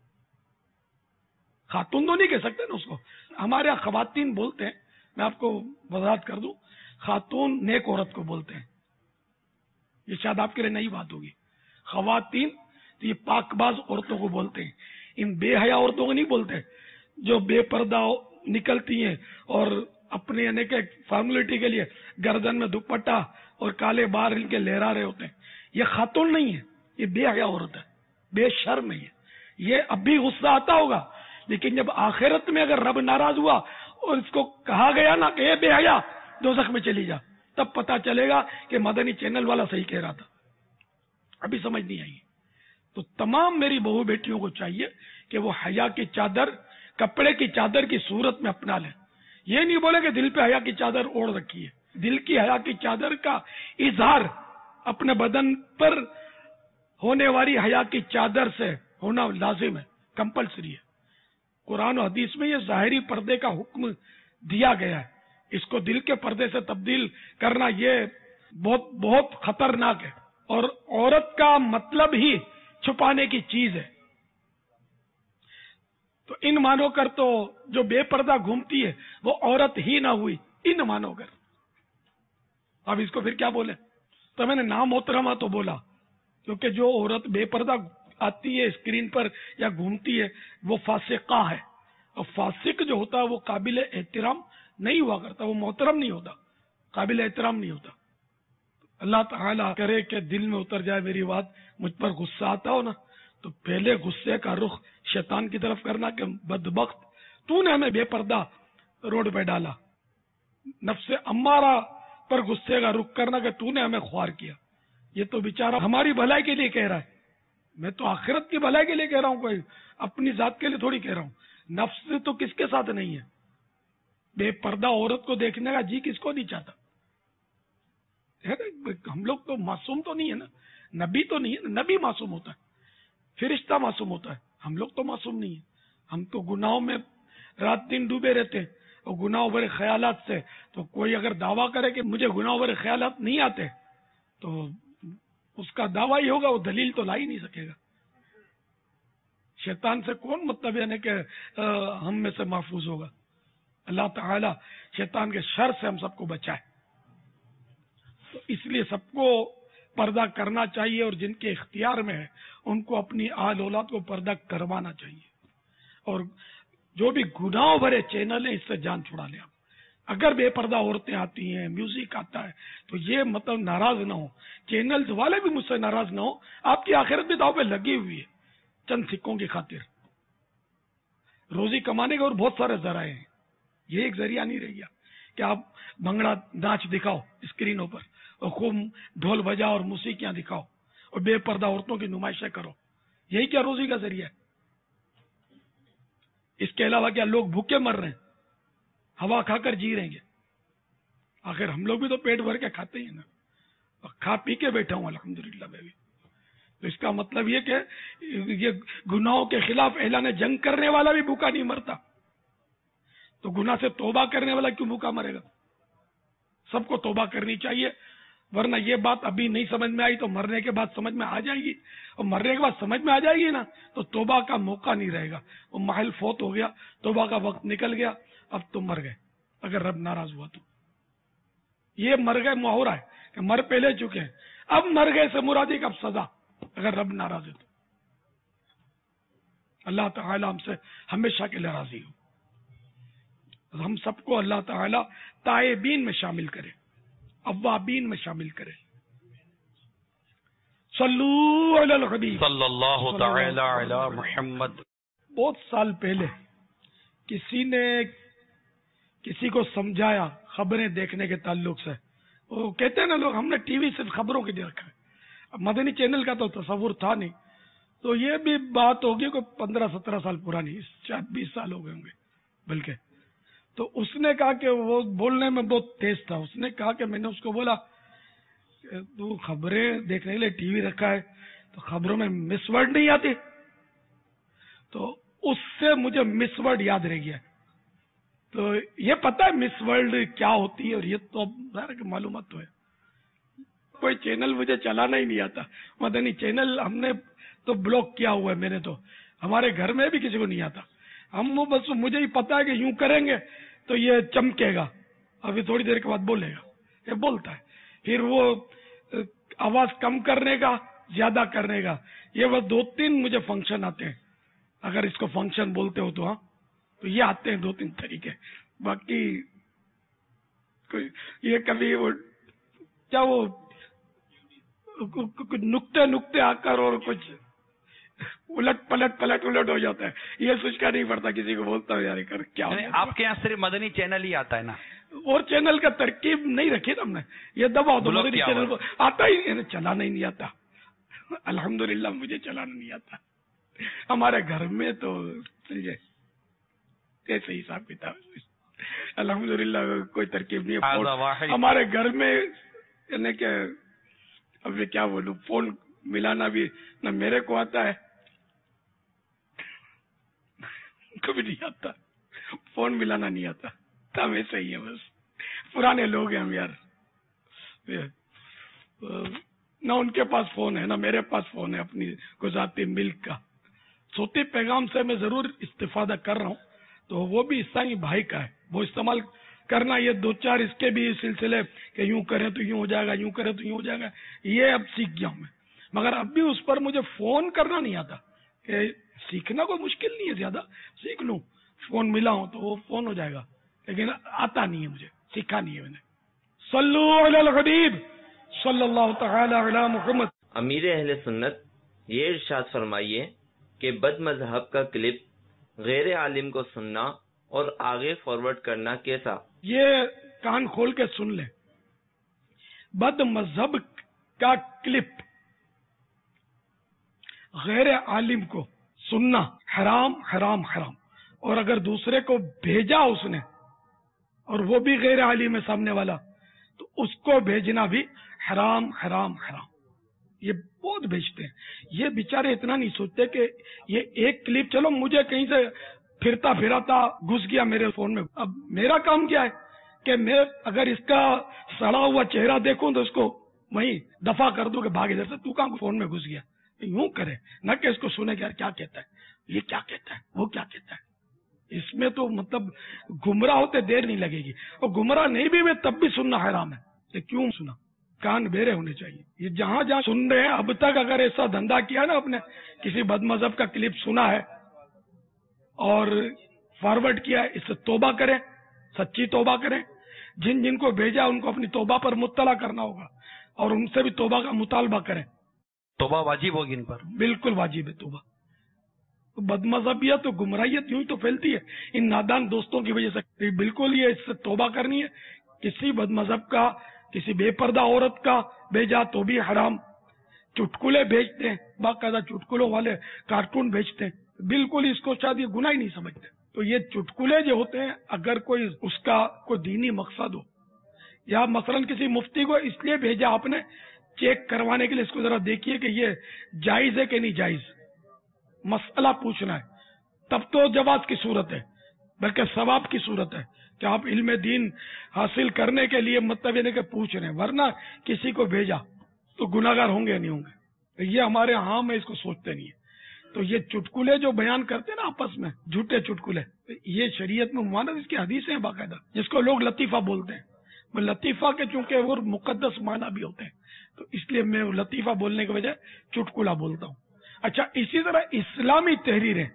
खातून तो नहीं कह सकते ना उसको, हमारे यहाँ खवातीन बोलते हैं, मैं आपको वजाहत कर दूं, खातून नेक औरत को बोलते हैं। ये शायद आपके लिए नई बात होगी। खवातीन तो ये पाकबाज औरतों को बोलते हैं, इन बेहया औरतों को नहीं बोलते, जो बेपर्दा निकलती हैं और अपने यानी के फॉर्मेलिटी के लिए गर्दन में दुपट्टा और काले बाल इनके लहरा रहे होते हैं। ये खातून नहीं है, ये बेहया औरत है, बेशर्म है। ये अब भी गुस्सा आता होगा, लेकिन जब आखिरत में अगर रब नाराज हुआ और इसको कहा गया ना कि बेहया दोज़ख में चली जा, तब पता चलेगा कि मदनी चैनल वाला सही कह रहा था। अभी समझ नहीं आई। तो तमाम मेरी बहू बेटियों को चाहिए कि वो हया की चादर कपड़े की चादर की सूरत में अपना लें। ये नहीं बोले कि दिल पे हया की चादर ओढ़ रखी है, दिल की हया की चादर का इजहार अपने बदन पर होने वाली हया की चादर से होना लाजिम है, कंपलसरी है। कुरान और हदीस में ये ज़ाहिरी पर्दे का हुक्म दिया गया है, इसको दिल के पर्दे से तब्दील करना ये बहुत बहुत खतरनाक है। और औरत का मतलब ही छुपाने की चीज है। तो इन मानो कर तो जो बेपर्दा घूमती है वो औरत ही ना हुई, इन मानोगर। अब इसको फिर क्या बोले? तो मैंने नाम मोहतरमा तो बोला, क्योंकि जो औरत बेपर्दा आती है स्क्रीन पर या घूमती है वो फासिका है, और फासिक जो होता है वो काबिल एहतराम नहीं हुआ करता, वो मोहतरम नहीं होता, काबिल एहतराम नहीं होता। अल्लाह ताला करे कि दिल में उतर जाए मेरी बात, मुझ पर गुस्सा आता हो ना तो पहले गुस्से का रुख शैतान की तरफ करना कि बदबख्त तूने हमें बेपर्दा रोड पे डाला। नफ्से अम्मारा पर गुस्से का रुख करना कि तूने हमें ख्वार किया। ये तो बेचारा हमारी भलाई के लिए कह रहा है, मैं तो आखिरत की भलाई के लिए कह रहा हूं, कोई अपनी जात के लिए थोड़ी कह रहा हूं। नफ्स तो किसके साथ नहीं है? बेपर्दा औरत को देखने का जी किसको नहीं चाहता है ना? हम लोग तो मासूम तो नहीं है ना, नबी तो नहीं है ना, नबी मासूम होता है, फिरिश्ता मासूम होता है, हम लोग तो मासूम नहीं है। हम तो गुनाहों में रात दिन डूबे रहते हैं और गुनाहों भरे ख्यालात से। तो कोई अगर दावा करे कि मुझे गुनाहों भरे ख्यालात नहीं आते तो उसका दावा ही होगा, वो दलील तो ला ही नहीं सकेगा। शैतान से कौन मतलब यानी कि हम में से महफूज होगा? अल्लाह ताला शैतान के शर से हम सबको बचाए। तो इसलिए सबको पर्दा करना चाहिए, और जिनके इख्तियार में है उनको अपनी आल औलाद को पर्दा करवाना चाहिए। और जो भी गुनाह भरे चैनल है इससे जान छुड़ा ले। अगर बेपर्दा औरतें आती हैं, म्यूजिक आता है, तो ये मतलब नाराज ना हो, चैनल्स वाले भी मुझसे नाराज ना हो। आपकी आखिरत भी दाव पे लगी हुई है चंद सिक्कों की खातिर। रोजी कमाने के और बहुत सारे जराए हैं, ये एक जरिया नहीं रह गया कि आप भंगड़ा नाच दिखाओ स्क्रीनों पर और खूब ढोल बजाओ और मूसीकियां दिखाओ और बेपर्दा औरतों की नुमाइशें करो। यही क्या रोजी का जरिया है? इसके अलावा क्या लोग भूखे मर रहे हैं, हवा खाकर जी रहेंगे? आखिर हम लोग भी तो पेट भर के खाते ही ना, और खा पी के बैठा हूं अल्हम्दुलिल्लाह मैं भी। तो इसका मतलब ये कि ये गुनाहों के खिलाफ ऐलान जंग करने वाला भी भूखा नहीं मरता, तो गुनाह से तौबा करने वाला क्यों भूखा मरेगा? सबको तौबा करनी चाहिए, वरना ये बात अभी नहीं समझ में आई तो मरने के बाद समझ में आ जाएगी, और मरने के बाद समझ में आ जाएगी ना तो तौबा का मौका नहीं रहेगा। वो महल फौत हो गया, तौबा का वक्त निकल गया, अब तो मर गए अगर रब नाराज हुआ तो। ये मर गए मुहावरा है कि मर पहले चुके हैं, अब मर गए से मुरादी कब सजा अगर रब नाराज है तो। अल्लाह ताला हमसे हमेशा के लिए राजी हो। हम सबको अल्लाह ताला ताइबीन में शामिल करे, अव्वाबीन में शामिल करे। सल्लू अलल हबीब सल्लल्लाहु तआला अला मुहम्मद। बहुत साल पहले किसी ने किसी को समझाया खबरें देखने के ताल्लुक से। वो कहते हैं ना लोग, हमने टीवी सिर्फ खबरों के लिए रखा है, अब मदनी चैनल का तो तस्वुर था नहीं। तो ये भी बात होगी कोई 15-17 साल पुरानी, 20 साल हो गए होंगे बल्कि। तो उसने कहा कि वो बोलने में बहुत तेज था। उसने कहा कि मैंने उसको बोला तू खबरें देखने के लिए टीवी रखा है तो खबरों में मिस वर्ड नहीं आती? तो उससे मुझे मिस वर्ड याद रह गया। तो ये पता है मिस वर्ल्ड क्या होती है, और ये तो अब मालूमात तो है। कोई चैनल मुझे चलाना ही नहीं आता, मदनी चैनल हमने तो ब्लॉक किया हुआ है मैंने तो, हमारे घर में भी किसी को नहीं आता। हम वो बस मुझे ही पता है कि यूं करेंगे तो ये चमकेगा, अभी थोड़ी देर के बाद बोलेगा, ये बोलता है। फिर वो आवाज कम करने का, ज्यादा करने का, ये बस 2-3 मुझे फंक्शन आते हैं। अगर इसको फंक्शन बोलते हो तो हाँ, तो ये आते हैं 2-3 तरीके। बाकी कोई ये कभी वो क्या वो कुछ नुक्ते आकर और कुछ पलट हो जाता है, ये सोचना नहीं पड़ता। किसी को बोलता है यार कर क्या आपके यहाँ सिर्फ मदनी चैनल ही आता है ना, और चैनल का तरकीब नहीं रखी ना हमने। ये दबाओ तो मदनी चैनल को आता ही नहीं, चलाना ही नहीं आता। अल्हम्दुलिल्लाह मुझे चलाना नहीं आता। हमारे घर में तो कैसे हिसाब किताब, अल्हम्दुलिल्लाह कोई तरकीब नहीं है। हमारे घर में यानी कि अब मैं क्या बोलूं, फोन मिलाना भी ना मेरे को आता है, कभी नहीं आता, फोन मिलाना नहीं आता। तब ऐसा ही है, बस पुराने लोग हैं हम यार। ना उनके पास फोन है ना मेरे पास फोन है अपनी गुजारती मिल्क का। सोती पैगाम से मैं जरूर इस्तेफादा कर रहा हूँ, तो वो भी ईसाई भाई का है, वो इस्तेमाल کرنا یہ دو چار اس کے بھی سلسلے کہ یوں کریں تو یوں ہو جائے گا، یوں کریں تو یوں ہو جائے گا، یہ اب سیکھ گیا ہوں میں. مگر اب بھی اس پر مجھے فون کرنا نہیں آتا. کہ سیکھنا کوئی مشکل نہیں ہے، زیادہ سیکھ لوں، فون ملا ہوں تو وہ فون ہو جائے گا، لیکن آتا نہیں ہے مجھے، سیکھا نہیں ہے میں نے. صلو علی الحبیب صلی اللہ تعالی علی محمد. امیر اہل سنت یہ ارشاد فرمائیے کہ بد مذہب کا کلپ غیر عالم کو سننا اور آگے فارورڈ کرنا کیسا؟ یہ کان کھول کے سن لیں. بد مذہب کا کلپ غیر عالم کو سننا حرام حرام حرام، اور اگر دوسرے کو بھیجا اس نے اور وہ بھی غیر عالم ہے سامنے والا تو اس کو بھیجنا بھی حرام حرام حرام. یہ بہت بھیجتے ہیں. یہ بیچارے اتنا نہیں سوچتے کہ یہ ایک کلپ، چلو مجھے کہیں سے پھرتا پھراتا گھس گیا میرے فون میں، اب میرا کام کیا ہے کہ میں اگر اس کا سڑا ہوا چہرہ دیکھوں تو اس کو وہیں دفع کر دوں کہ بھاگ ادھر سے، تو کہاں فون میں گھس گیا. یوں کرے نہ کہ اس کو سنے کہ یار کیا کہتا ہے، یہ کیا کہتا ہے، وہ کیا کہتا ہے. اس میں تو مطلب گمراہ ہوتے دیر نہیں لگے گی، اور گمراہ نہیں بھی میں تب بھی سننا حرام ہے. کہ کیوں سنا؟ کان بیرے ہونے چاہیے. یہ جہاں جہاں سن رہے ہیں اب تک اگر ایسا دھندا کیا نا، آپ نے کسی بد مذہب کا کلپ سنا ہے اور فارورڈ کیا ہے، اس سے توبہ کریں، سچی توبہ کریں. جن جن کو بھیجا ان کو اپنی توبہ پر مطلع کرنا ہوگا اور ان سے بھی توبہ کا مطالبہ کریں. توبہ واجب ہوگی ان پر، بالکل واجب ہے توبہ. بد مذہبیت تو گمراہیت یوں ہی تو پھیلتی ہے ان نادان دوستوں کی وجہ سے. بالکل یہ اس سے توبہ کرنی ہے. کسی بد مذہب کا، کسی بے پردہ عورت کا بھیجا تو بھی حرام. چٹکلے بھیجتے ہیں، باقاعدہ چٹکلوں والے کارٹون بھیجتے ہیں، بالکل اس کو شاید یہ گناہ ہی نہیں سمجھتے. تو یہ چٹکلے جو ہوتے ہیں اگر کوئی اس کا کوئی دینی مقصد ہو، یا مثلا کسی مفتی کو اس لیے بھیجا آپ نے چیک کروانے کے لیے، اس کو ذرا دیکھیے کہ یہ جائز ہے کہ نہیں جائز، مسئلہ پوچھنا ہے، تب تو جواز کی صورت ہے، بلکہ ثواب کی صورت ہے کہ آپ علم دین حاصل کرنے کے لیے مطلب یہ کہ پوچھ رہے ہیں. ورنہ کسی کو بھیجا تو گناہگار ہوں گے یا نہیں ہوں گے، یہ ہمارے ہاں میں اس کو سوچتے نہیں ہے. تو یہ چٹکلے جو بیان کرتے ہیں نا آپس میں، جھوٹے چٹکلے، یہ شریعت میں ممانعت، اس کی حدیثیں ہیں باقاعدہ، جس کو لوگ لطیفہ بولتے ہیں. وہ لطیفہ کے چونکہ وہ مقدس معنی بھی ہوتے ہیں، تو اس لیے میں لطیفہ بولنے کے بجائے چٹکلا بولتا ہوں. اچھا، اسی طرح اسلامی تحریریں،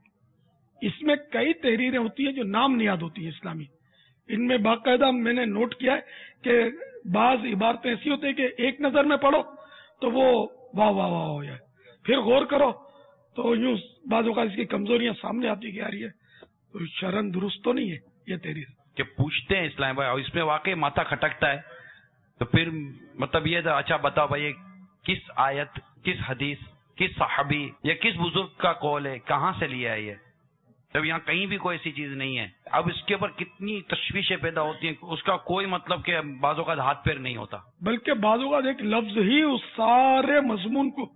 اس میں کئی تحریریں ہوتی ہیں جو نام نیاد ہوتی ہیں اسلامی. ان میں باقاعدہ میں نے نوٹ کیا ہے کہ بعض عبارتیں ایسی ہوتی ہیں کہ ایک نظر میں پڑھو تو وہ واہ واہ واہ ہو جائے، پھر غور کرو تو یوں بعض اوقات اس کی کمزوریاں سامنے آتی کہ یار یہ شرن درست تو نہیں ہے یہ تحریر. کہ پوچھتے ہیں اسلام بھائی، اور اس میں واقعی ماتھا کھٹکتا ہے، تو پھر مطلب یہ تھا، اچھا بتاؤ بھائی کس آیت، کس حدیث، کس صحابی یا کس بزرگ کا قول ہے، کہاں سے لیا ہے یہ؟ جب یہاں کہیں بھی کوئی ایسی چیز نہیں ہے. اب اس کے اوپر کتنی تشویشیں پیدا ہوتی ہیں، اس کا کوئی مطلب کہ بعض اوقات ہاتھ پیر نہیں ہوتا، بلکہ بعض اوقات ایک لفظ ہی اس سارے مضمون کو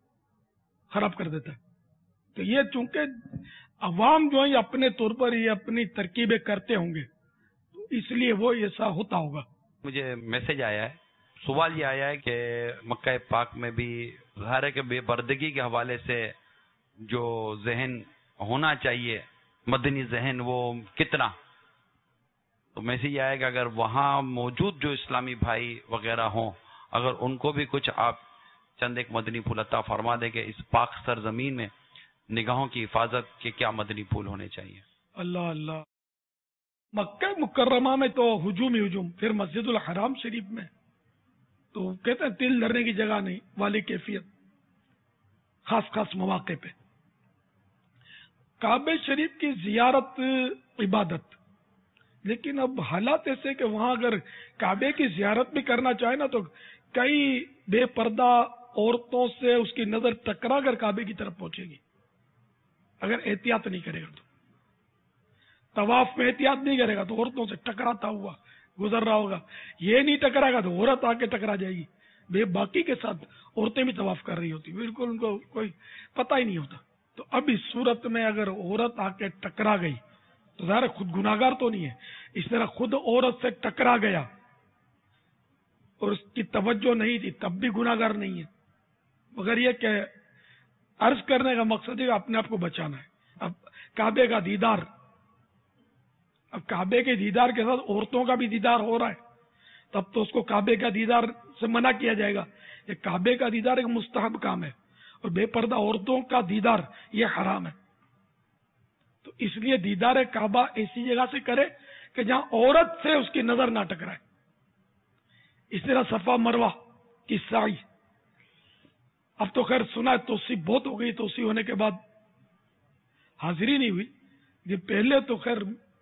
خراب کر دیتا ہے. تو یہ چونکہ عوام جو ہے اپنے طور پر یہ اپنی ترکیبیں کرتے ہوں گے، تو اس لیے وہ ایسا ہوتا ہوگا. مجھے میسج آیا ہے، سوال یہ آیا ہے کہ مکہ پاک میں بھی ظاہر ہے کہ بے پردگی کے حوالے سے جو ذہن ہونا چاہیے، مدنی ذہن، وہ کتنا؟ تو میسج یہ آیا کہ اگر وہاں موجود جو اسلامی بھائی وغیرہ ہوں، اگر ان کو بھی کچھ آپ چند ایک مدنی پھول عطا فرما دیں کہ اس پاک سرزمین میں نگاہوں کی حفاظت کے کیا مدنی پھول ہونے چاہیے. اللہ اللہ. مکہ مکرمہ میں تو ہجوم ہی ہجوم، پھر مسجد الحرام شریف میں تو کہتے ہیں تل دھرنے کی جگہ نہیں والی کیفیت، خاص خاص مواقع پہ. کعبہ شریف کی زیارت عبادت، لیکن اب حالات ایسے کہ وہاں اگر کعبے کی زیارت بھی کرنا چاہے نا تو کئی بے پردہ عورتوں سے اس کی نظر ٹکرا کر کعبے کی طرف پہنچے گی اگر احتیاط نہیں کرے گا. تو طواف میں احتیاط نہیں کرے گا تو عورتوں سے ٹکراتا ہوا گزر رہا ہوگا. یہ نہیں ٹکرائے گا تو عورت آ کے ٹکرا جائے گی. بے باقی کے ساتھ عورتیں بھی طواف کر رہی ہوتی، بالکل ان کو کوئی پتہ ہی نہیں ہوتا. تو اب اس صورت میں اگر عورت آ کے ٹکرا گئی تو ظاہر خود گناہگار تو نہیں ہے، اس طرح خود عورت سے ٹکرا گیا اور اس کی توجہ نہیں تھی تب بھی گناہگار نہیں ہے، مگر یہ کہ عرض کرنے کا مقصد ہے اپنے آپ کو بچانا ہے. اب کعبے کا دیدار اب کعبے کے دیدار کے ساتھ عورتوں کا بھی دیدار ہو رہا ہے، تب تو اس کو کعبے کا دیدار سے منع کیا جائے گا. یہ کعبے کا دیدار ایک مستحب کام ہے اور بے پردہ عورتوں کا دیدار یہ حرام ہے. تو اس لیے دیدار کعبہ ایسی جگہ سے کرے کہ جہاں عورت سے اس کی نظر نہ ٹکرائے. اس طرح صفا مروہ کی سعی، اب تو خیر سنا ہے توسیع بہت ہو گئی، توسیع ہونے کے بعد حاضری نہیں ہوئی، یہ پہلے تو خیر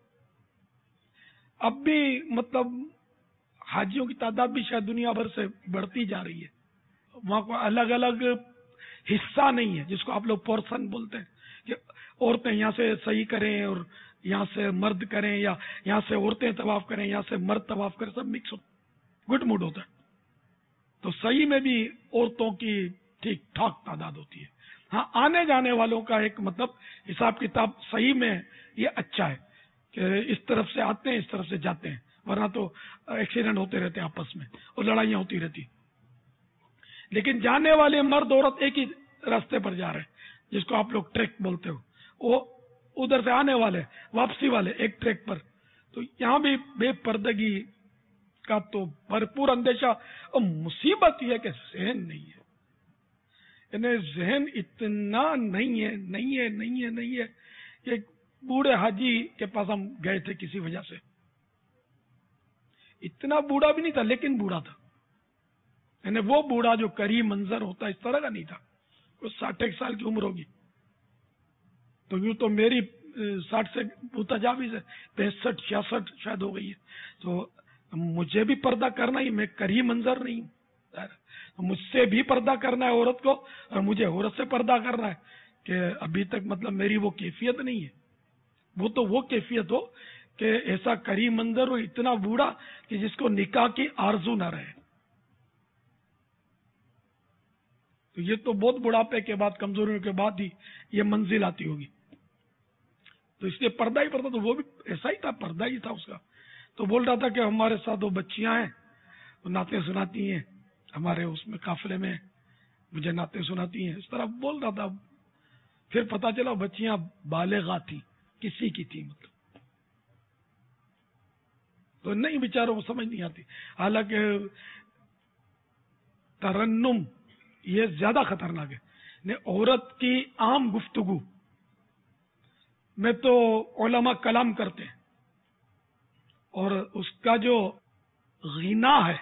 اب بھی مطلب حاجیوں کی تعداد بھی شاید دنیا بھر سے بڑھتی جا رہی ہے. وہاں کو الگ الگ حصہ نہیں ہے جس کو آپ لوگ پورشن بولتے ہیں کہ عورتیں یہاں سے صحیح کریں اور یہاں سے مرد کریں، یا یہاں سے عورتیں طواف کریں یہاں سے مرد طواف کریں، سب مکس گڈ موڈ ہوتا ہے. تو صحیح میں بھی عورتوں کی ٹھیک ٹھاک تعداد ہوتی ہے. ہاں آنے جانے والوں کا ایک مطلب حساب کتاب صحیح میں یہ اچھا ہے کہ اس طرف سے آتے ہیں اس طرف سے جاتے ہیں، ورنہ تو ایکسیڈنٹ ہوتے رہتے ہیں آپس میں اور لڑائیاں ہوتی رہتی. لیکن جانے والے مرد عورت ایک ہی راستے پر جا رہے ہیں جس کو آپ لوگ ٹریک بولتے ہو، وہ ادھر سے آنے والے واپسی والے ایک ٹریک پر. تو یہاں بھی بے پردگی کا تو بھرپور اندیشہ. اور مصیبت یہ کہ ذہن نہیں ہے، یعنی ذہن اتنا نہیں ہے. ایک بوڑھے حاجی کے پاس ہم گئے تھے کسی وجہ سے، اتنا بوڑھا بھی نہیں تھا لیکن بوڑھا تھا، یعنی وہ بوڑھا جو کری منظر ہوتا اس طرح کا نہیں تھا. وہ 60 سال کی عمر ہوگی، تو یوں تو میری 60 سے متجاوز ہے، 65 66 شاید ہو گئی ہے. تو مجھے بھی پردہ کرنا ہی، میں کری منظر نہیں ہوں، مجھ سے بھی پردہ کرنا ہے عورت کو، اور مجھے عورت سے پردہ کرنا ہے کہ ابھی تک مطلب میری وہ کیفیت نہیں ہے. وہ تو وہ کیفیت ہو کہ ایسا کری منظر ہو، اتنا بوڑھا کہ جس کو نکاح کی آرزو نہ رہے. تو یہ تو بہت بڑھاپے کے بعد، کمزوریوں کے بعد ہی یہ منزل آتی ہوگی. تو اس لیے پردہ ہی پردہ، تو وہ بھی ایسا ہی تھا، پردہ ہی تھا اس کا. تو بول رہا تھا کہ ہمارے ساتھ وہ بچیاں ہیں، وہ نعتیں سناتی ہیں ہمارے اس میں قافلے میں، مجھے نعتیں سناتی ہیں، اس طرح بول رہا تھا. پھر پتا چلا بچیاں بالغاں تھیں، کسی کی تھی مطلب، تو نہیں بیچاروں کو سمجھ نہیں آتی. حالانکہ ترنم یہ زیادہ خطرناک ہے. عورت کی عام گفتگو میں تو علماء کلام کرتے ہیں، اور اس کا جو غنا ہے،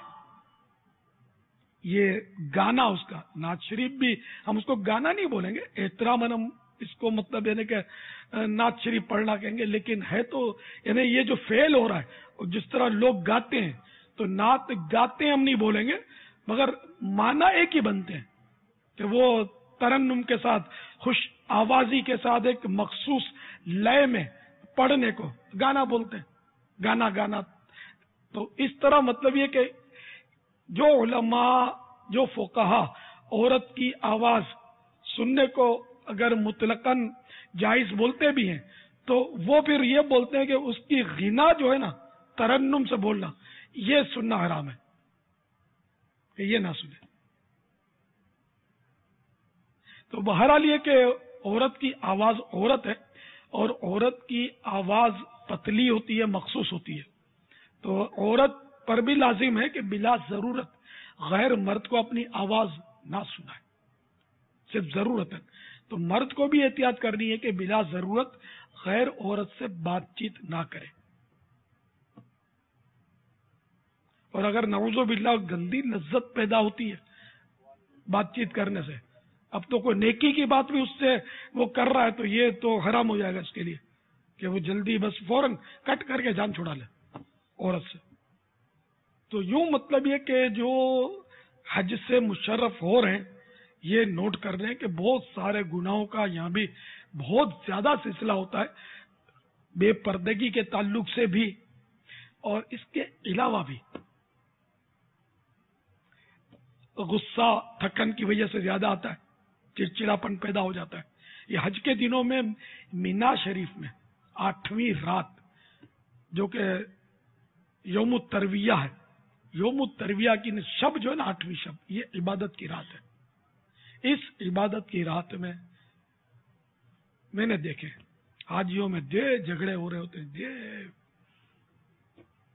یہ گانا، اس کا نعت شریف بھی ہم اس کو گانا نہیں بولیں گے، احترام ہم اس کو مطلب یعنی کہ نعت شریف پڑھنا کہیں گے، لیکن ہے تو یعنی یہ جو فعل ہو رہا ہے، اور جس طرح لوگ گاتے ہیں، تو نعت گاتے ہم نہیں بولیں گے، مگر معنی ایک ہی بنتے ہیں کہ وہ ترنم کے ساتھ، خوش آوازی کے ساتھ ایک مخصوص لے میں پڑھنے کو گانا بولتے ہیں. گانا تو اس طرح مطلب یہ کہ جو علماء، جو فقہا عورت کی آواز سننے کو اگر مطلقاً جائز بولتے بھی ہیں، تو وہ پھر یہ بولتے ہیں کہ اس کی غنا جو ہے نا، ترنم سے بولنا، یہ سننا حرام ہے، کہ یہ نہ سنے. تو بہرحال یہ کہ عورت کی آواز عورت ہے، اور عورت کی آواز پتلی ہوتی ہے، مخصوص ہوتی ہے. تو عورت پر بھی لازم ہے کہ بلا ضرورت غیر مرد کو اپنی آواز نہ سنائے، صرف ضرورت ہے. تو مرد کو بھی احتیاط کرنی ہے کہ بلا ضرورت غیر عورت سے بات چیت نہ کرے. اور اگر نعوذ باللہ گندی لذت پیدا ہوتی ہے بات چیت کرنے سے، اب تو کوئی نیکی کی بات بھی اس سے وہ کر رہا ہے، تو یہ تو حرام ہو جائے گا اس کے لیے کہ وہ جلدی بس فوراً کٹ کر کے جان چھڑا لے عورت سے. تو یوں مطلب یہ کہ جو حج سے مشرف ہو رہے ہیں، یہ نوٹ کر رہے ہیں کہ بہت سارے گناہوں کا یہاں بھی بہت زیادہ سلسلہ ہوتا ہے، بے پردگی کے تعلق سے بھی، اور اس کے علاوہ بھی غصہ تھکن کی وجہ سے زیادہ آتا ہے، چڑچڑاپن پیدا ہو جاتا ہے. یہ حج کے دنوں میں مینا شریف میں 8ویں رات، جو کہ یوم الترویہ ہے، یوم الترویہ کی شب جو ہے نا، 8ویں شب، یہ عبادت کی رات ہے. اس عبادت کی رات میں نے دیکھے حاجیوں میں دے جھگڑے ہو رہے ہوتے ہیں، دے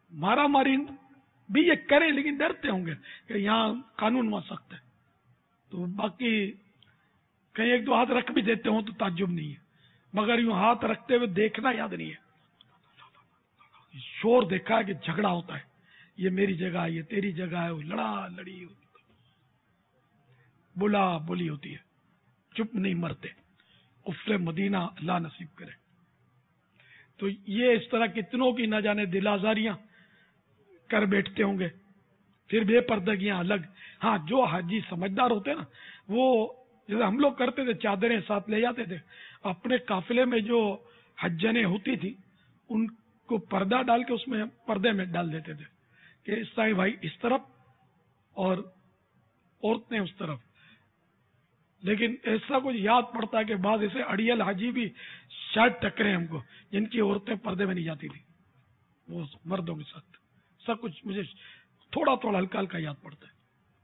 मारा मारी भी ये करें, लेकिन डरते होंगे कि यहाँ कानून वहां सख्त है। तो बाकी कहीं एक दो हाथ रख भी देते हो तो ताज्जुब नहीं है, मगर यूं हाथ रखते हुए देखना याद नहीं है। शोर देखा है कि झगड़ा होता है, ये मेरी जगह है, ये तेरी जगह है, लड़ा लड़ी बुला बोली होती है, चुप नहीं मरते। उफ्ले मदीना अल्लाह नसीब करे। तो ये इस तरह कितनों की न जाने दिलाजारियां कर बैठते होंगे, फिर बेपर्दगियां अलग। हाँ, जो हाजी समझदार होते हैं ना, वो जैसे हम लोग करते थे, चादरें साथ ले जाते थे। अपने काफिले में जो हज्जनें होती थी उनको पर्दा डाल के उसमें पर्दे में डाल देते थे कि ईसाई भाई इस तरफ और औरतें उस तरफ। लेकिन ऐसा कुछ याद पड़ता है कि बाद ऐसे अड़ियल हाजी भी शायद टकरे हमको, जिनकी औरतें पर्दे में नहीं जाती थी, वो मर्दों के साथ। सब कुछ मुझे थोड़ा थोड़ा हल्का हल्का याद पड़ता है।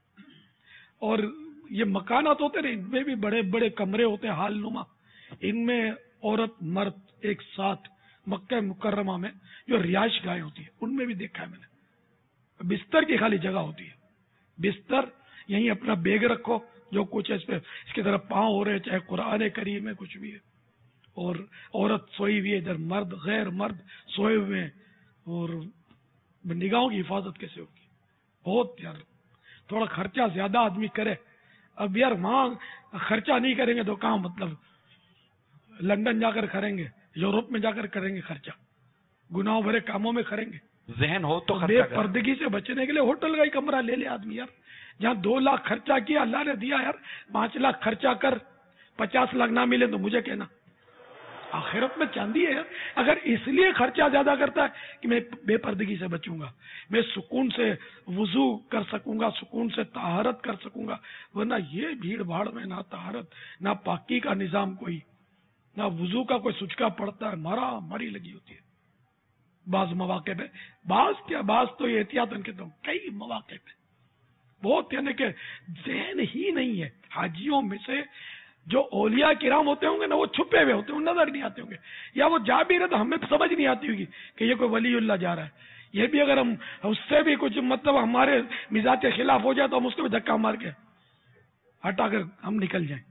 और ये मकानात होते रहे, इनमें भी बड़े बड़े कमरे होते हैं हाल नुमा, इनमें औरत मर्द एक साथ मक्का मुकर्रमा में जो रिहाइश गाहें होती है उनमें भी देखा है मैंने। बिस्तर की खाली जगह होती है, बिस्तर यहीं अपना बैग रखो, जो कुछ है इस पे इसकी तरफ पांव हो रहे, चाहे कुरान करीम में कुछ भी है, और औरत सोई हुई है, इधर मर्द गैर मर्द सोए हुए हैं, और निगाहों की हिफाजत कैसे होगी? बहुत यार, थोड़ा खर्चा ज्यादा आदमी करे। अब यार वहां खर्चा नहीं करेंगे तो कहाँ, मतलब लंदन जाकर करेंगे, यूरोप में जाकर करेंगे खर्चा, गुनाह भरे कामों में करेंगे। जहन हो तो बेपर्दगी से बचने के लिए होटल का ही कमरा ले ले आदमी यार। जहाँ 2 लाख खर्चा किया अल्लाह ने दिया यार, 5 लाख खर्चा कर 50 लाख ना मिले तो मुझे कहना, आखिरत में चांदी है यार। अगर इसलिए खर्चा ज्यादा करता है कि मैं बेपर्दगी से बचूंगा, मैं सुकून से वुजू कर सकूंगा, सुकून से तहारत कर सकूंगा, वरना ये भीड़ भाड़ में ना तहारत ना पाकी का निजाम कोई, ना वुजू का कोई सुचका पड़ता है, मारा मारी लगी होती है बाज मौके पे। बाज तो ये एहतियातन कहता हूँ, कई मौके पे बहुत, यानी कि जहन ही नहीं है। हाजियों में से जो औलिया किराम होते होंगे ना, वो छुपे हुए होते हैं, नजर नहीं आते होंगे, या वो जा भी रहे तो हमें समझ नहीं आती होगी कि ये कोई वलीउल्लाह जा रहा है। ये भी अगर हम उससे भी कुछ मतलब हमारे मिजाज के खिलाफ हो जाए तो हम उसको भी धक्का मार के हटाकर हम निकल जाएं।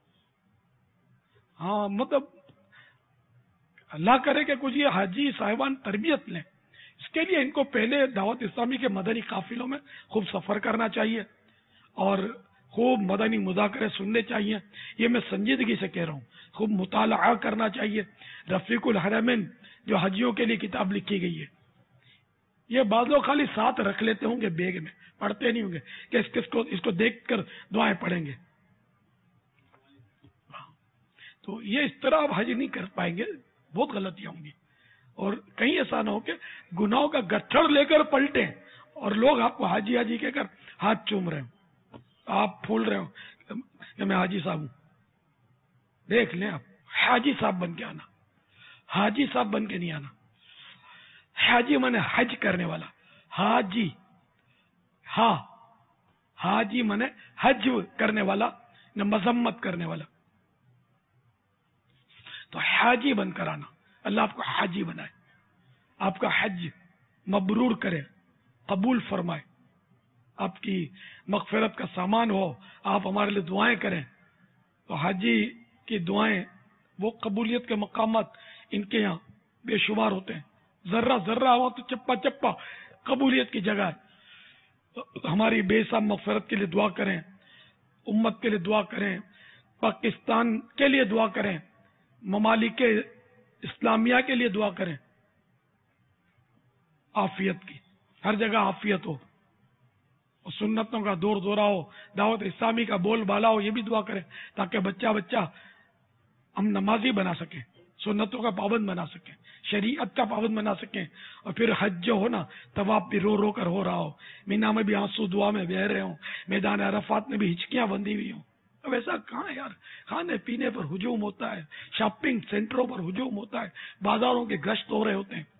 हाँ, मतलब अल्लाह करे कि कुछ ये हाजी साहिबान तरबियत लें। इसके लिए इनको पहले दावत इस्लामी के मदनी काफिलों में खूब सफर करना चाहिए और खूब मदनी मुज़ाकरे सुनने चाहिए। ये मैं संजीदगी से कह रहा हूँ। खूब मुताला करना चाहिए। रफीकुल हरमैन जो हाजियों के लिए किताब लिखी गई है, ये बाद लोग खाली साथ रख लेते होंगे बैग में, पढ़ते नहीं होंगे कि इसको देखकर दुआएं पढ़ेंगे। तो ये इस तरह आप हज नहीं कर पाएंगे, बहुत गलतियां होंगी। और कहीं ऐसा ना हो कि गुनाहों का गट्ठर लेकर पलटे और लोग आपको हाजी हाजी कहकर हाथ चूम रहे हो, आप फूल रहे हो कि मैं हाजी साहब हूं। देख लें, आप हाजी साहब बन के आना, हाजी साहब बन के नहीं आना। हाजी माने हज करने वाला, हाजी, हाँ, हाजी माने हज करने वाला, न मजम्मत करने वाला। तो हाजी बनकर आना, अल्लाह आपको हाजी बनाए, आपका हज मबरूर करे, कबूल फरमाए, आपकी मगफिरत का सामान हो, आप हमारे लिए दुआएं करें। तो हाजी की दुआएं, वो कबूलियत के मकामात इनके यहाँ बेशुमार होते हैं। जर्रा जर्रा हो तो चप्पा चप्पा कबूलियत की जगह है। तो हमारी बेसाब मगफिरत के लिए दुआ करें, उम्मत के लिए दुआ करें, पाकिस्तान के लिए दुआ करें, ममालिक इस्लामिया के लिए दुआ करें, आफियत की, हर जगह आफियत हो, और सुन्नतों का दौर दौरा हो, दावत इस्लामी का बोल बाला हो, ये भी दुआ करें ताकि बच्चा बच्चा हम नमाजी बना सकें, सुन्नतों का पाबंद बना सकें, शरीयत का पाबंद बना सकें। और फिर हज जो हो ना, तवाफ भी रो रो कर हो रहा हो, मीना में भी आंसू दुआ में बह रहे हो, मैदान अरफात में भी हिचकियां बंधी हुई हो। अब ऐसा कहाँ यार, खाने पीने पर हुजूम होता है, शॉपिंग सेंटरों पर हुजूम होता है, बाजारों के गश्त हो रहे होते हैं।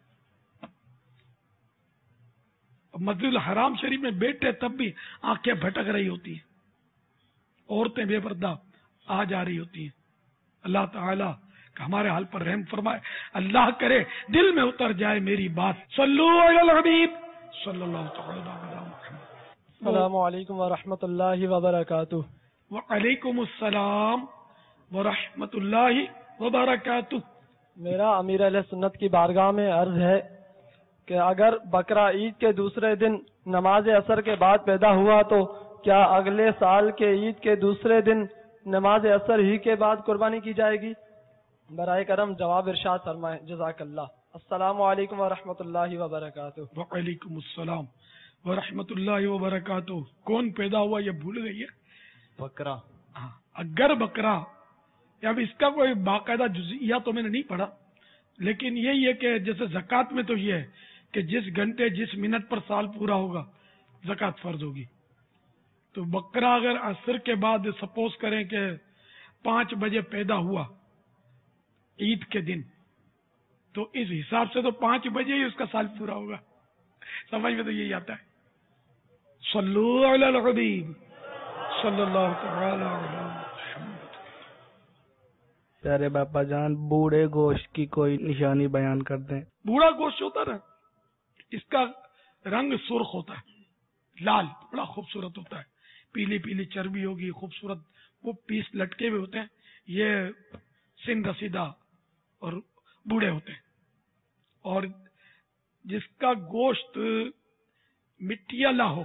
मस्जिद हराम शरीफ में बैठे तब भी आंखें भटक रही होती हैं, औरतें बेपर्दा आ जा रही होती हैं। अल्लाह ताला ہمارے حال پر رحم فرمائے. اللہ کرے دل میں اتر جائے میری بات. صلو علی الحبیب صلی اللہ تعالی علی محمد. السلام علیکم ورحمۃ اللہ وبرکاتہ. وعلیکم السلام ورحمۃ اللہ وبرکاتہ. میرا امیر اہل سنت کی بارگاہ میں عرض ہے کہ اگر بقرہ عید کے دوسرے دن نماز عصر کے بعد پیدا ہوا تو کیا اگلے سال کے عید کے دوسرے دن نماز عصر ہی کے بعد قربانی کی جائے گی؟ برائے کرم جواب ارشاد فرمائیں. جزاک اللہ. السلام علیکم ورحمۃ اللہ وبرکاتہ. وعلیکم السلام ورحمۃ اللہ وبرکاتہ. کون پیدا ہوا یہ بھول گئی ہے؟ بقرہ. اگر بقرہ یا اس کا کوئی باقاعدہ جزیہ تو میں نے نہیں پڑھا، لیکن یہی ہے کہ جیسے زکوٰۃ میں تو یہ ہے کہ جس گھنٹے جس منٹ پر سال پورا ہوگا زکوٰۃ فرض ہوگی. تو بقرہ اگر عصر کے بعد سپوز کریں کہ 5 بجے پیدا ہوا عید کے دن، تو اس حساب سے تو 5 بجے ہی اس کا سال پورا ہوگا. سمجھ میں تو یہی آتا ہے. صلو علی الحبیب صلی اللہ تعالی علیہ وسلم. پیارے باپا جان، بوڑھے گوشت کی کوئی نشانی بیان کر دیں. بوڑھا گوشت ہوتا ہے نا، اس کا رنگ سرخ ہوتا ہے، لال، بڑا خوبصورت ہوتا ہے. پیلی پیلی چربی ہوگی، خوبصورت وہ پیس لٹکے ہوئے ہوتے ہیں. یہ سن رسیدہ اور بوڑھے ہوتے ہیں. اور جس کا گوشت مٹی والا ہو،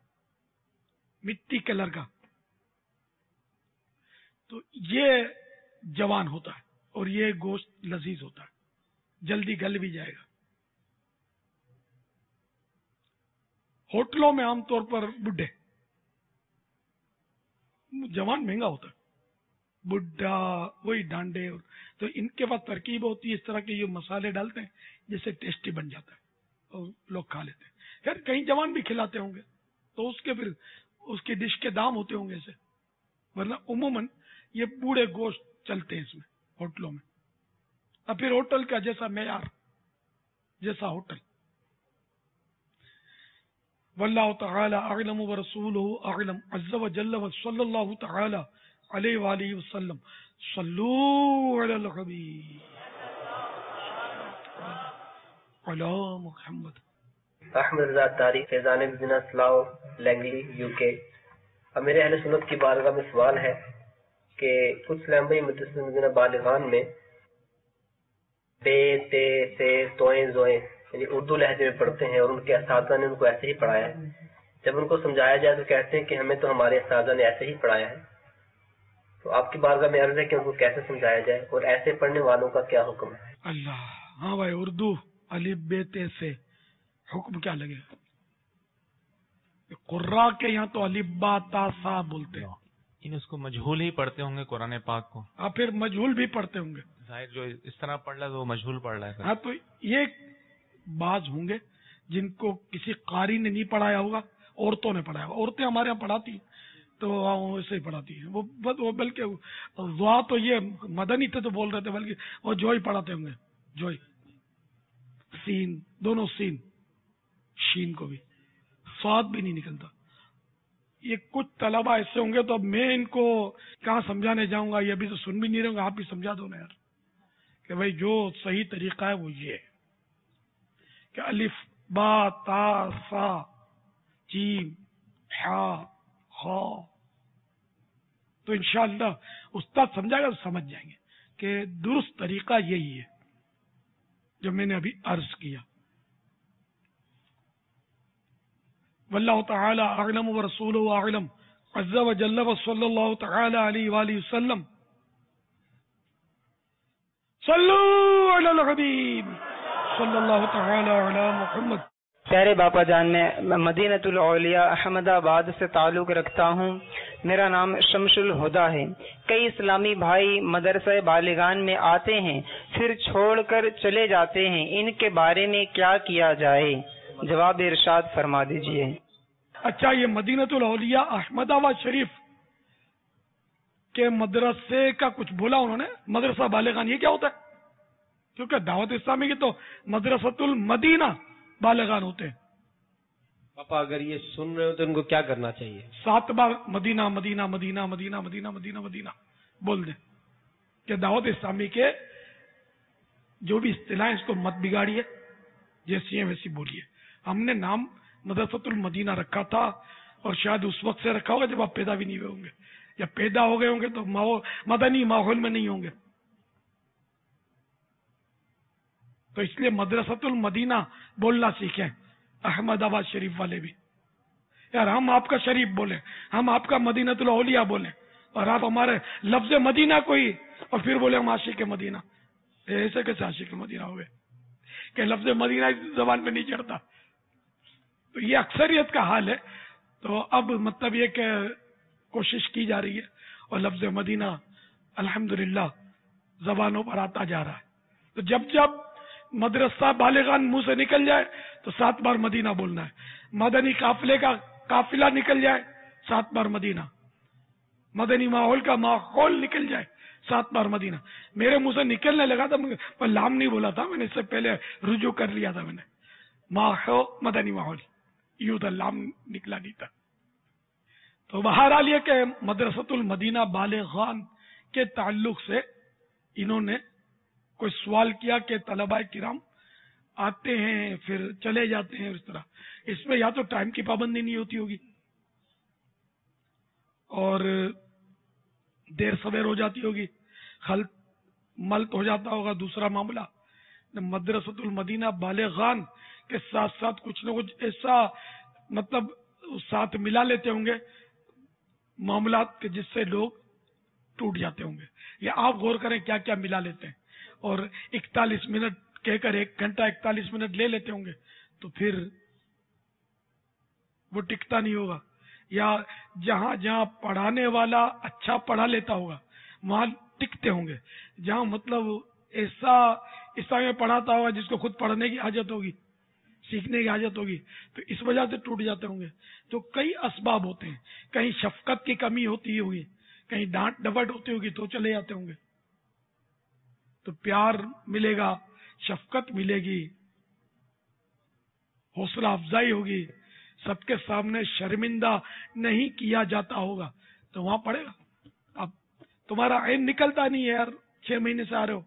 مٹی کلر کا، تو یہ جوان ہوتا ہے اور یہ گوشت لذیذ ہوتا ہے، جلدی گل بھی جائے گا. ہوٹلوں میں عام طور پر بڈھے، جوان مہنگا ہوتا ہے، بڈھا وہی ڈانڈے، تو ان کے پاس ترکیب ہوتی ہے اس طرح کے یہ مسالے ڈالتے ہیں جس سے ٹیسٹی بن جاتا ہے اور لوگ کھا لیتے ہیں. خیر کہیں جوان بھی کھلاتے ہوں گے تو اس کے پھر اس کی ڈش کے دام ہوتے ہوں گے ایسے، ورنہ عموماً یہ بوڑھے گوشت چلتے ہیں اس میں ہوٹلوں میں. اب پھر ہوٹل کا جیسا معیار، جیسا ہوٹل. واللہ تعالی اعلم ورسولہ اعلم عز وجل وصلی اللہ تعالی علیہ وآلہ وسلم. صلو علی الحبیب علی محمد. احمد رضا تاری، فیضان مدینہ سلاؤ، لینگلی، یو کے. اب میرے اہل سنت کی بارگاہ میں سوال ہے کہ کچھ اسلامی مدرسہ مدینہ بالغان میں بے، تے، سے، توئیں، زوئیں یعنی اردو لہجے میں پڑھتے ہیں اور ان کے اساتذہ نے ان کو ایسے ہی پڑھایا ہے. جب ان کو سمجھایا جائے تو کہتے ہیں کہ ہمیں تو ہمارے اساتذہ نے ایسے ہی پڑھایا ہے. تو آپ کی بارگاہ میں عرض ہے کہ ان کو کیسے سمجھایا جائے اور ایسے پڑھنے والوں کا کیا حکم ہے؟ اللہ. ہاں بھائی، اردو الف بے تے سے حکم کیا لگے گا؟ قراء کے یہاں تو الف با تا سا بولتے ہیں. اس کو مجہول ہی پڑھتے ہوں گے قرآن پاک کو. ہاں پھر مجہول بھی پڑھتے ہوں گے. ظاہر جو اس طرح پڑھ رہا ہے وہ مجہول پڑھ رہا ہے. ہاں تو یہ بعض ہوں گے جن کو کسی قاری نے نہیں پڑھایا ہوگا، عورتوں نے پڑھایا ہوگا. عورتیں ہمارے یہاں پڑھاتی ہیں تو ایسے ہی پڑھاتی ہیں. وہ بلکہ دعا تو یہ مدنی تھے تو بول رہے تھے، بلکہ وہ جو ہی پڑھاتے ہوں گے. جو ہی سین، دونوں سین، شین کو بھی سواد بھی نہیں نکلتا. یہ کچھ طلبہ ایسے ہوں گے تو اب میں ان کو کہاں سمجھانے جاؤں گا، یہ ابھی تو سن بھی نہیں رہے ہوں گے. آپ بھی سمجھا دو نا یار کہ بھائی جو صحیح طریقہ ہے وہ یہ ہے کہ الف با تا سا جیم حا خا. تو انشاءاللہ استاد سمجھائے گا تو سمجھ جائیں گے کہ درست طریقہ یہی ہے جو میں نے ابھی عرض کیا. واللہ تعالی اعلم ورسولہ اعلم عز وجل وصلی اللہ تعالی علیہ وآلہ وسلم. صلو علی الحبیب صلی اللہ تعالی علی محمد. پیارے باپا جان، میں مدینۃ الاولیاء احمد آباد سے تعلق رکھتا ہوں. میرا نام شمس الہدا ہے. کئی اسلامی بھائی مدرسہ بالغان میں آتے ہیں پھر چھوڑ کر چلے جاتے ہیں، ان کے بارے میں کیا کیا جائے؟ جواب ارشاد فرما دیجئے. اچھا، یہ مدینۃ الاولیاء احمد آباد شریف کے مدرسے کا کچھ بولا انہوں نے. مدرسہ بالغان یہ کیا ہوتا ہے؟ کیونکہ دعوت اسلامی کی تو مدرسۃ المدینہ بالغان ہوتے ہیں. پاپا اگر یہ سن رہے ہو تو ان کو کیا کرنا چاہیے؟ 7 بار مدینہ مدینہ مدینہ مدینہ مدینہ مدینہ مدینہ بول دیں کہ دعوت اسلامی کے जो भी इस्तिलाह है इसको मत बिगाड़िए, जैसी है वैसी बोलिए। हमने नाम मदरसतुल मदीना रखा था और शायद उस वक्त से रखा होगा जब आप पैदा भी नहीं हुए होंगे, या पैदा हो गए होंगे तो मदनी माहौल में नहीं होंगे। तो इसलिए मदरसतुल मदीना बोलना सीखें, अहमदाबाद शरीफ वाले भी। यार हम आपका शरीफ बोले, हम आपका मदीनतुल औलिया बोले, और आप हमारे लफ्ज मदीना को ही और फिर बोले हम आशिक मदीना। ऐसे कैसे आशिक मदीना हो गए कि लफ्ज मदीना जबान पे नहीं चढ़ता? तो ये अक्सरियत का हाल है। तो अब मतलब ये कि कोशिश की जा रही है और लफ्ज मदीना अल्हम्दुलिल्लाह जबानों पर आता जा रहा है। तो जब जब मदरसा बालिगान मुंह से निकल जाए तो 7 बार मदीना बोलना है। मदनी काफिले का काफिला निकल जाए 7 बार मदीना। मदनी माहौल का माहौल निकल जाए 7 बार मदीना। मेरे मुंह से निकलने लगा था, पर लाम नहीं बोला था मैंने, इससे पहले रुजू कर लिया था मैंने। माहौल मदनी माहौल, यूं था, लाम निकला नहीं था। तो बहरहाल ये कि मदरसतुल मदीना बालिगान के ताल्लुक से इन्होंने कोई सवाल किया कि तलबा किराम आते हैं फिर चले जाते हैं, इस तरह। इसमें या तो टाइम की पाबंदी नहीं होती होगी और देर सवेर हो जाती होगी, खल्त मल्त हो जाता होगा। दूसरा मामला, मदरसतुल मदीना बालिगान के साथ साथ कुछ न कुछ ऐसा मतलब साथ मिला लेते होंगे मामलात के जिससे लोग टूट जाते होंगे। या आप गौर करें क्या क्या मिला लेते हैं, और 41 मिनट कहकर 1 घंटा 41 मिनट ले लेते होंगे, तो फिर वो टिकता नहीं होगा। या जहां जहां पढ़ाने वाला अच्छा पढ़ा लेता होगा वहां टिकते होंगे, जहां मतलब ऐसा ईसाई में पढ़ाता होगा जिसको खुद पढ़ने की आदत होगी, सीखने की आदत होगी, तो इस वजह से टूट जाते होंगे। तो कई असबाब होते हैं, कहीं शफकत की कमी होती होगी, कहीं डांट डपट होती होगी तो चले जाते होंगे। तो प्यार मिलेगा, शफकत मिलेगी, हौसला अफजाई होगी, सबके सामने शर्मिंदा नहीं किया जाता होगा, तो वहां पड़ेगा। अब तुम्हारा ऐन निकलता नहीं है यार, 6 महीने से आ रहे हो,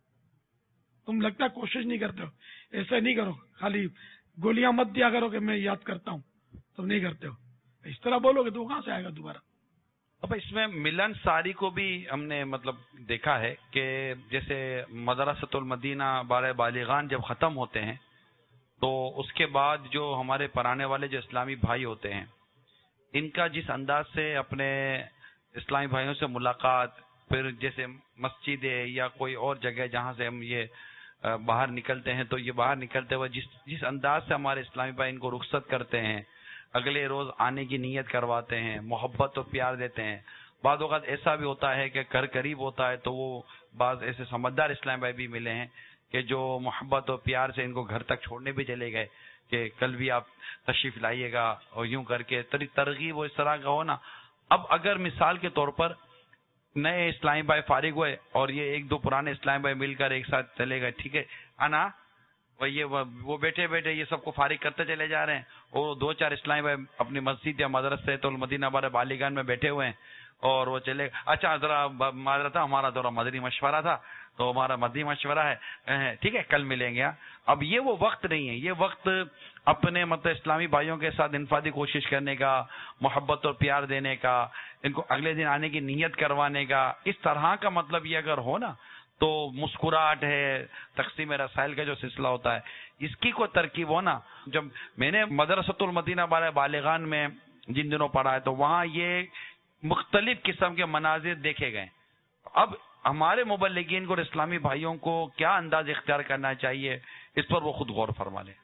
तुम लगता है कोशिश नहीं करते हो। ऐसा नहीं करो, खाली गोलियां मत दिया करो कि मैं याद करता हूं, तुम नहीं करते हो। इस तरह बोलोगे तो कहां से आएगा दोबारा। अब इसमें मिलन सारी को भी हमने मतलब देखा है कि जैसे मदरसतुल मदीना बालिगान जब खत्म होते हैं तो उसके बाद जो हमारे पढ़ाने वाले जो इस्लामी भाई होते हैं, इनका जिस अंदाज से अपने इस्लामी भाइयों से मुलाकात, फिर जैसे मस्जिद है या कोई और जगह जहाँ से हम ये बाहर निकलते हैं, तो ये बाहर निकलते हुए जिस अंदाज से हमारे इस्लामी भाई इनको रुखसत करते हैं, अगले रोज आने की नीयत करवाते हैं, मोहब्बत और प्यार देते हैं। बाद वक़्त ऐसा भी होता है कि घर करीब होता है तो वो बाज़ ऐसे समझदार इस्लामी भाई भी मिले हैं कि जो मोहब्बत और प्यार से इनको घर तक छोड़ने भी चले गए कि कल भी आप तशरीफ लाइएगा, और यूं करके तरगीब वो इस तरह का हो ना। अब अगर मिसाल के तौर पर नए इस्लामी भाई फारिग हुए और ये 1-2 पुराने इस्लामी भाई मिलकर एक साथ चले गए, ठीक है आना, ये वो बैठे बैठे ये सबको फारिग करते चले जा रहे हैं, और 2-4 इस्लामी भाई अपनी मस्जिद या मदरसतुल मदीना बालिगान में बैठे हुए हैं और वो चले, अच्छा जरा माजरा था, हमारा थोड़ा मदनी मशवरा था तो हमारा मदनी मशवरा है, ठीक है कल मिलेंगे। अब ये वो वक्त नहीं है, ये वक्त अपने मतलब इस्लामी भाइयों के साथ इनफादी कोशिश करने का, मोहब्बत और प्यार देने का, इनको अगले दिन आने की नीयत करवाने का। इस तरह का मतलब ये अगर हो ना तो मुस्कुराहट है, तकसीम रसाइल का जो सिलसिला होता है, इसकी कोई तरकीब हो ना। जब मैंने मदरसतुल मदीना बालिगान में जिन दिनों पढ़ा है तो वहाँ ये मुख्तलिफ किस्म के मनाजिर देखे गए। अब हमारे मुबल्लिगीन को और इस्लामी भाइयों को क्या अंदाज इख्तियार करना चाहिए, इस पर वो खुद गौर फरमा लें।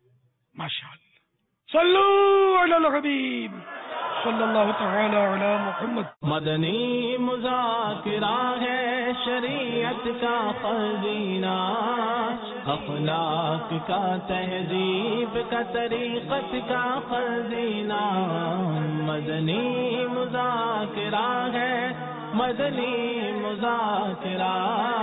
माशाअल्लाह, सल्लल्लाहु अलैहि हबीब सल्लल्लाहु तआला अला मुहम्मद। मदनी मुज़ाकिरा है शरीयत का खज़ीना, अखलाक का तहजीब का तरीक़त का खज़ीना। मदनी मुज़ाकिरा है, मदनी मुज़ाकिरा,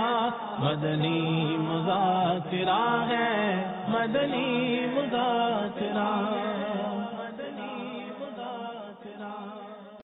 मदनी मुज़ाकिरा है, मदनी मुज़ाकिरा।